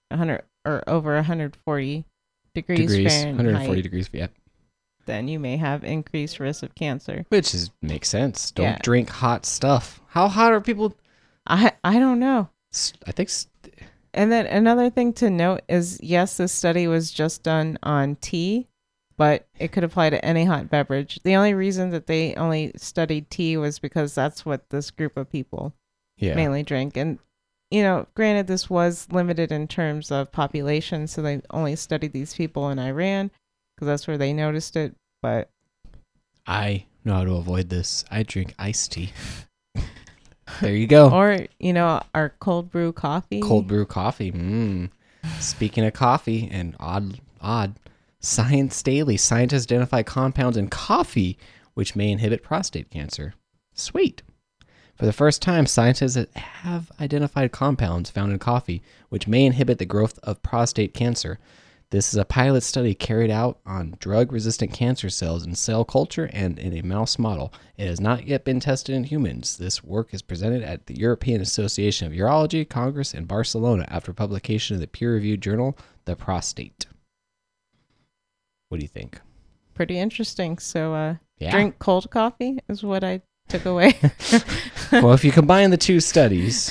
or over 140 degrees Fahrenheit,
140 degrees, yeah,
then you may have increased risk of cancer.
Which makes sense. Don't drink hot stuff. How hot are people?
I don't know.
I think.
And then another thing to note is, yes, this study was just done on tea, but it could apply to any hot beverage. The only reason that they only studied tea was because that's what this group of people mainly drink. And, you know, granted, this was limited in terms of population, so they only studied these people in Iran because that's where they noticed it. But
I know how to avoid this. I drink iced tea. There you go.
Or, you know, our cold brew coffee.
Cold brew coffee. Speaking of coffee and odd, Science Daily, scientists identify compounds in coffee which may inhibit prostate cancer. Sweet. For the first time, scientists have identified compounds found in coffee which may inhibit the growth of prostate cancer. This is a pilot study carried out on drug-resistant cancer cells in cell culture and in a mouse model. It has not yet been tested in humans. This work is presented at the European Association of Urology Congress in Barcelona after publication in the peer-reviewed journal The Prostate. What do you think?
Pretty interesting. So,
Yeah.
drink cold coffee is what I took away.
Well, if you combine the two studies,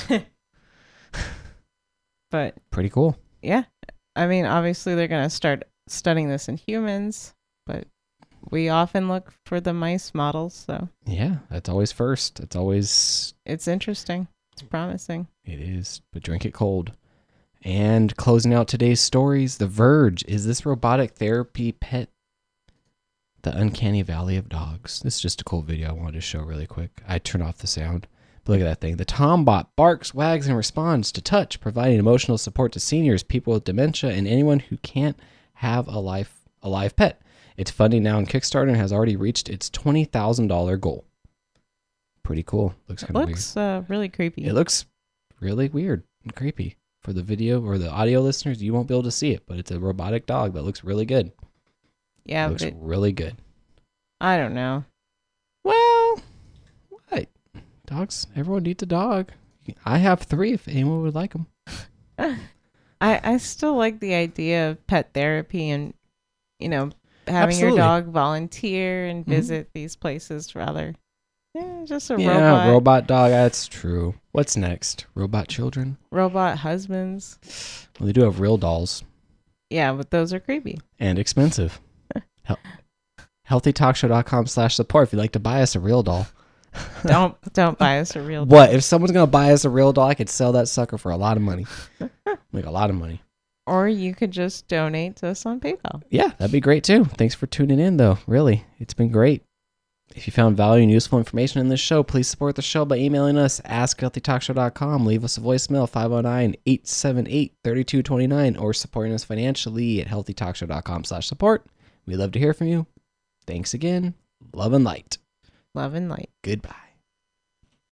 But
pretty cool.
yeah, I mean, obviously they're going to start studying this in humans, but we often look for the mice models, so
Yeah, that's always first. It's always...
it's interesting. It's promising.
It is, but drink it cold. And closing out today's stories, The Verge. Is this robotic therapy pet the uncanny valley of dogs? This is just a cool video I wanted to show really quick. I turned off the sound. But look at that thing. The Tombot barks, wags, and responds to touch, providing emotional support to seniors, people with dementia, and anyone who can't have a live pet. It's funding now on Kickstarter and has already reached its $20,000 goal. Pretty cool. Looks
It
kind of weird.
looks really creepy.
It looks really weird and creepy. For the video or the audio listeners, you won't be able to see it, but it's a robotic dog that looks really good.
Yeah,
It looks
but
really good. I
I don't know.
Well, what? Dogs, everyone needs a dog. I have 3 if anyone would like them.
I still like the idea of pet therapy and, you know, having
Absolutely.
your dog volunteer and
Mhm.
visit these places rather. Yeah, just a
Yeah, robot dog, that's true. What's next? Robot children?
robot husbands.
Well, they do have real dolls
Yeah, but those are creepy.
and expensive. HealthyTalkShow.com/support if you'd like to buy us a real doll.
Don't buy us a real
What? If someone's going to buy us a real doll, I could sell that sucker for a lot of money. Like a lot of money.
Or you could just donate to us on PayPal.
Yeah, that'd be great too. Thanks for tuning in, though. Really, it's been great. If you found value and useful information in this show, please support the show by emailing us, ask@healthytalkshow.com, leave us a voicemail, 509-878-3229, or supporting us financially at healthytalkshow.com/support. We'd love to hear from you. Thanks again. Love and light.
Love and light.
Goodbye.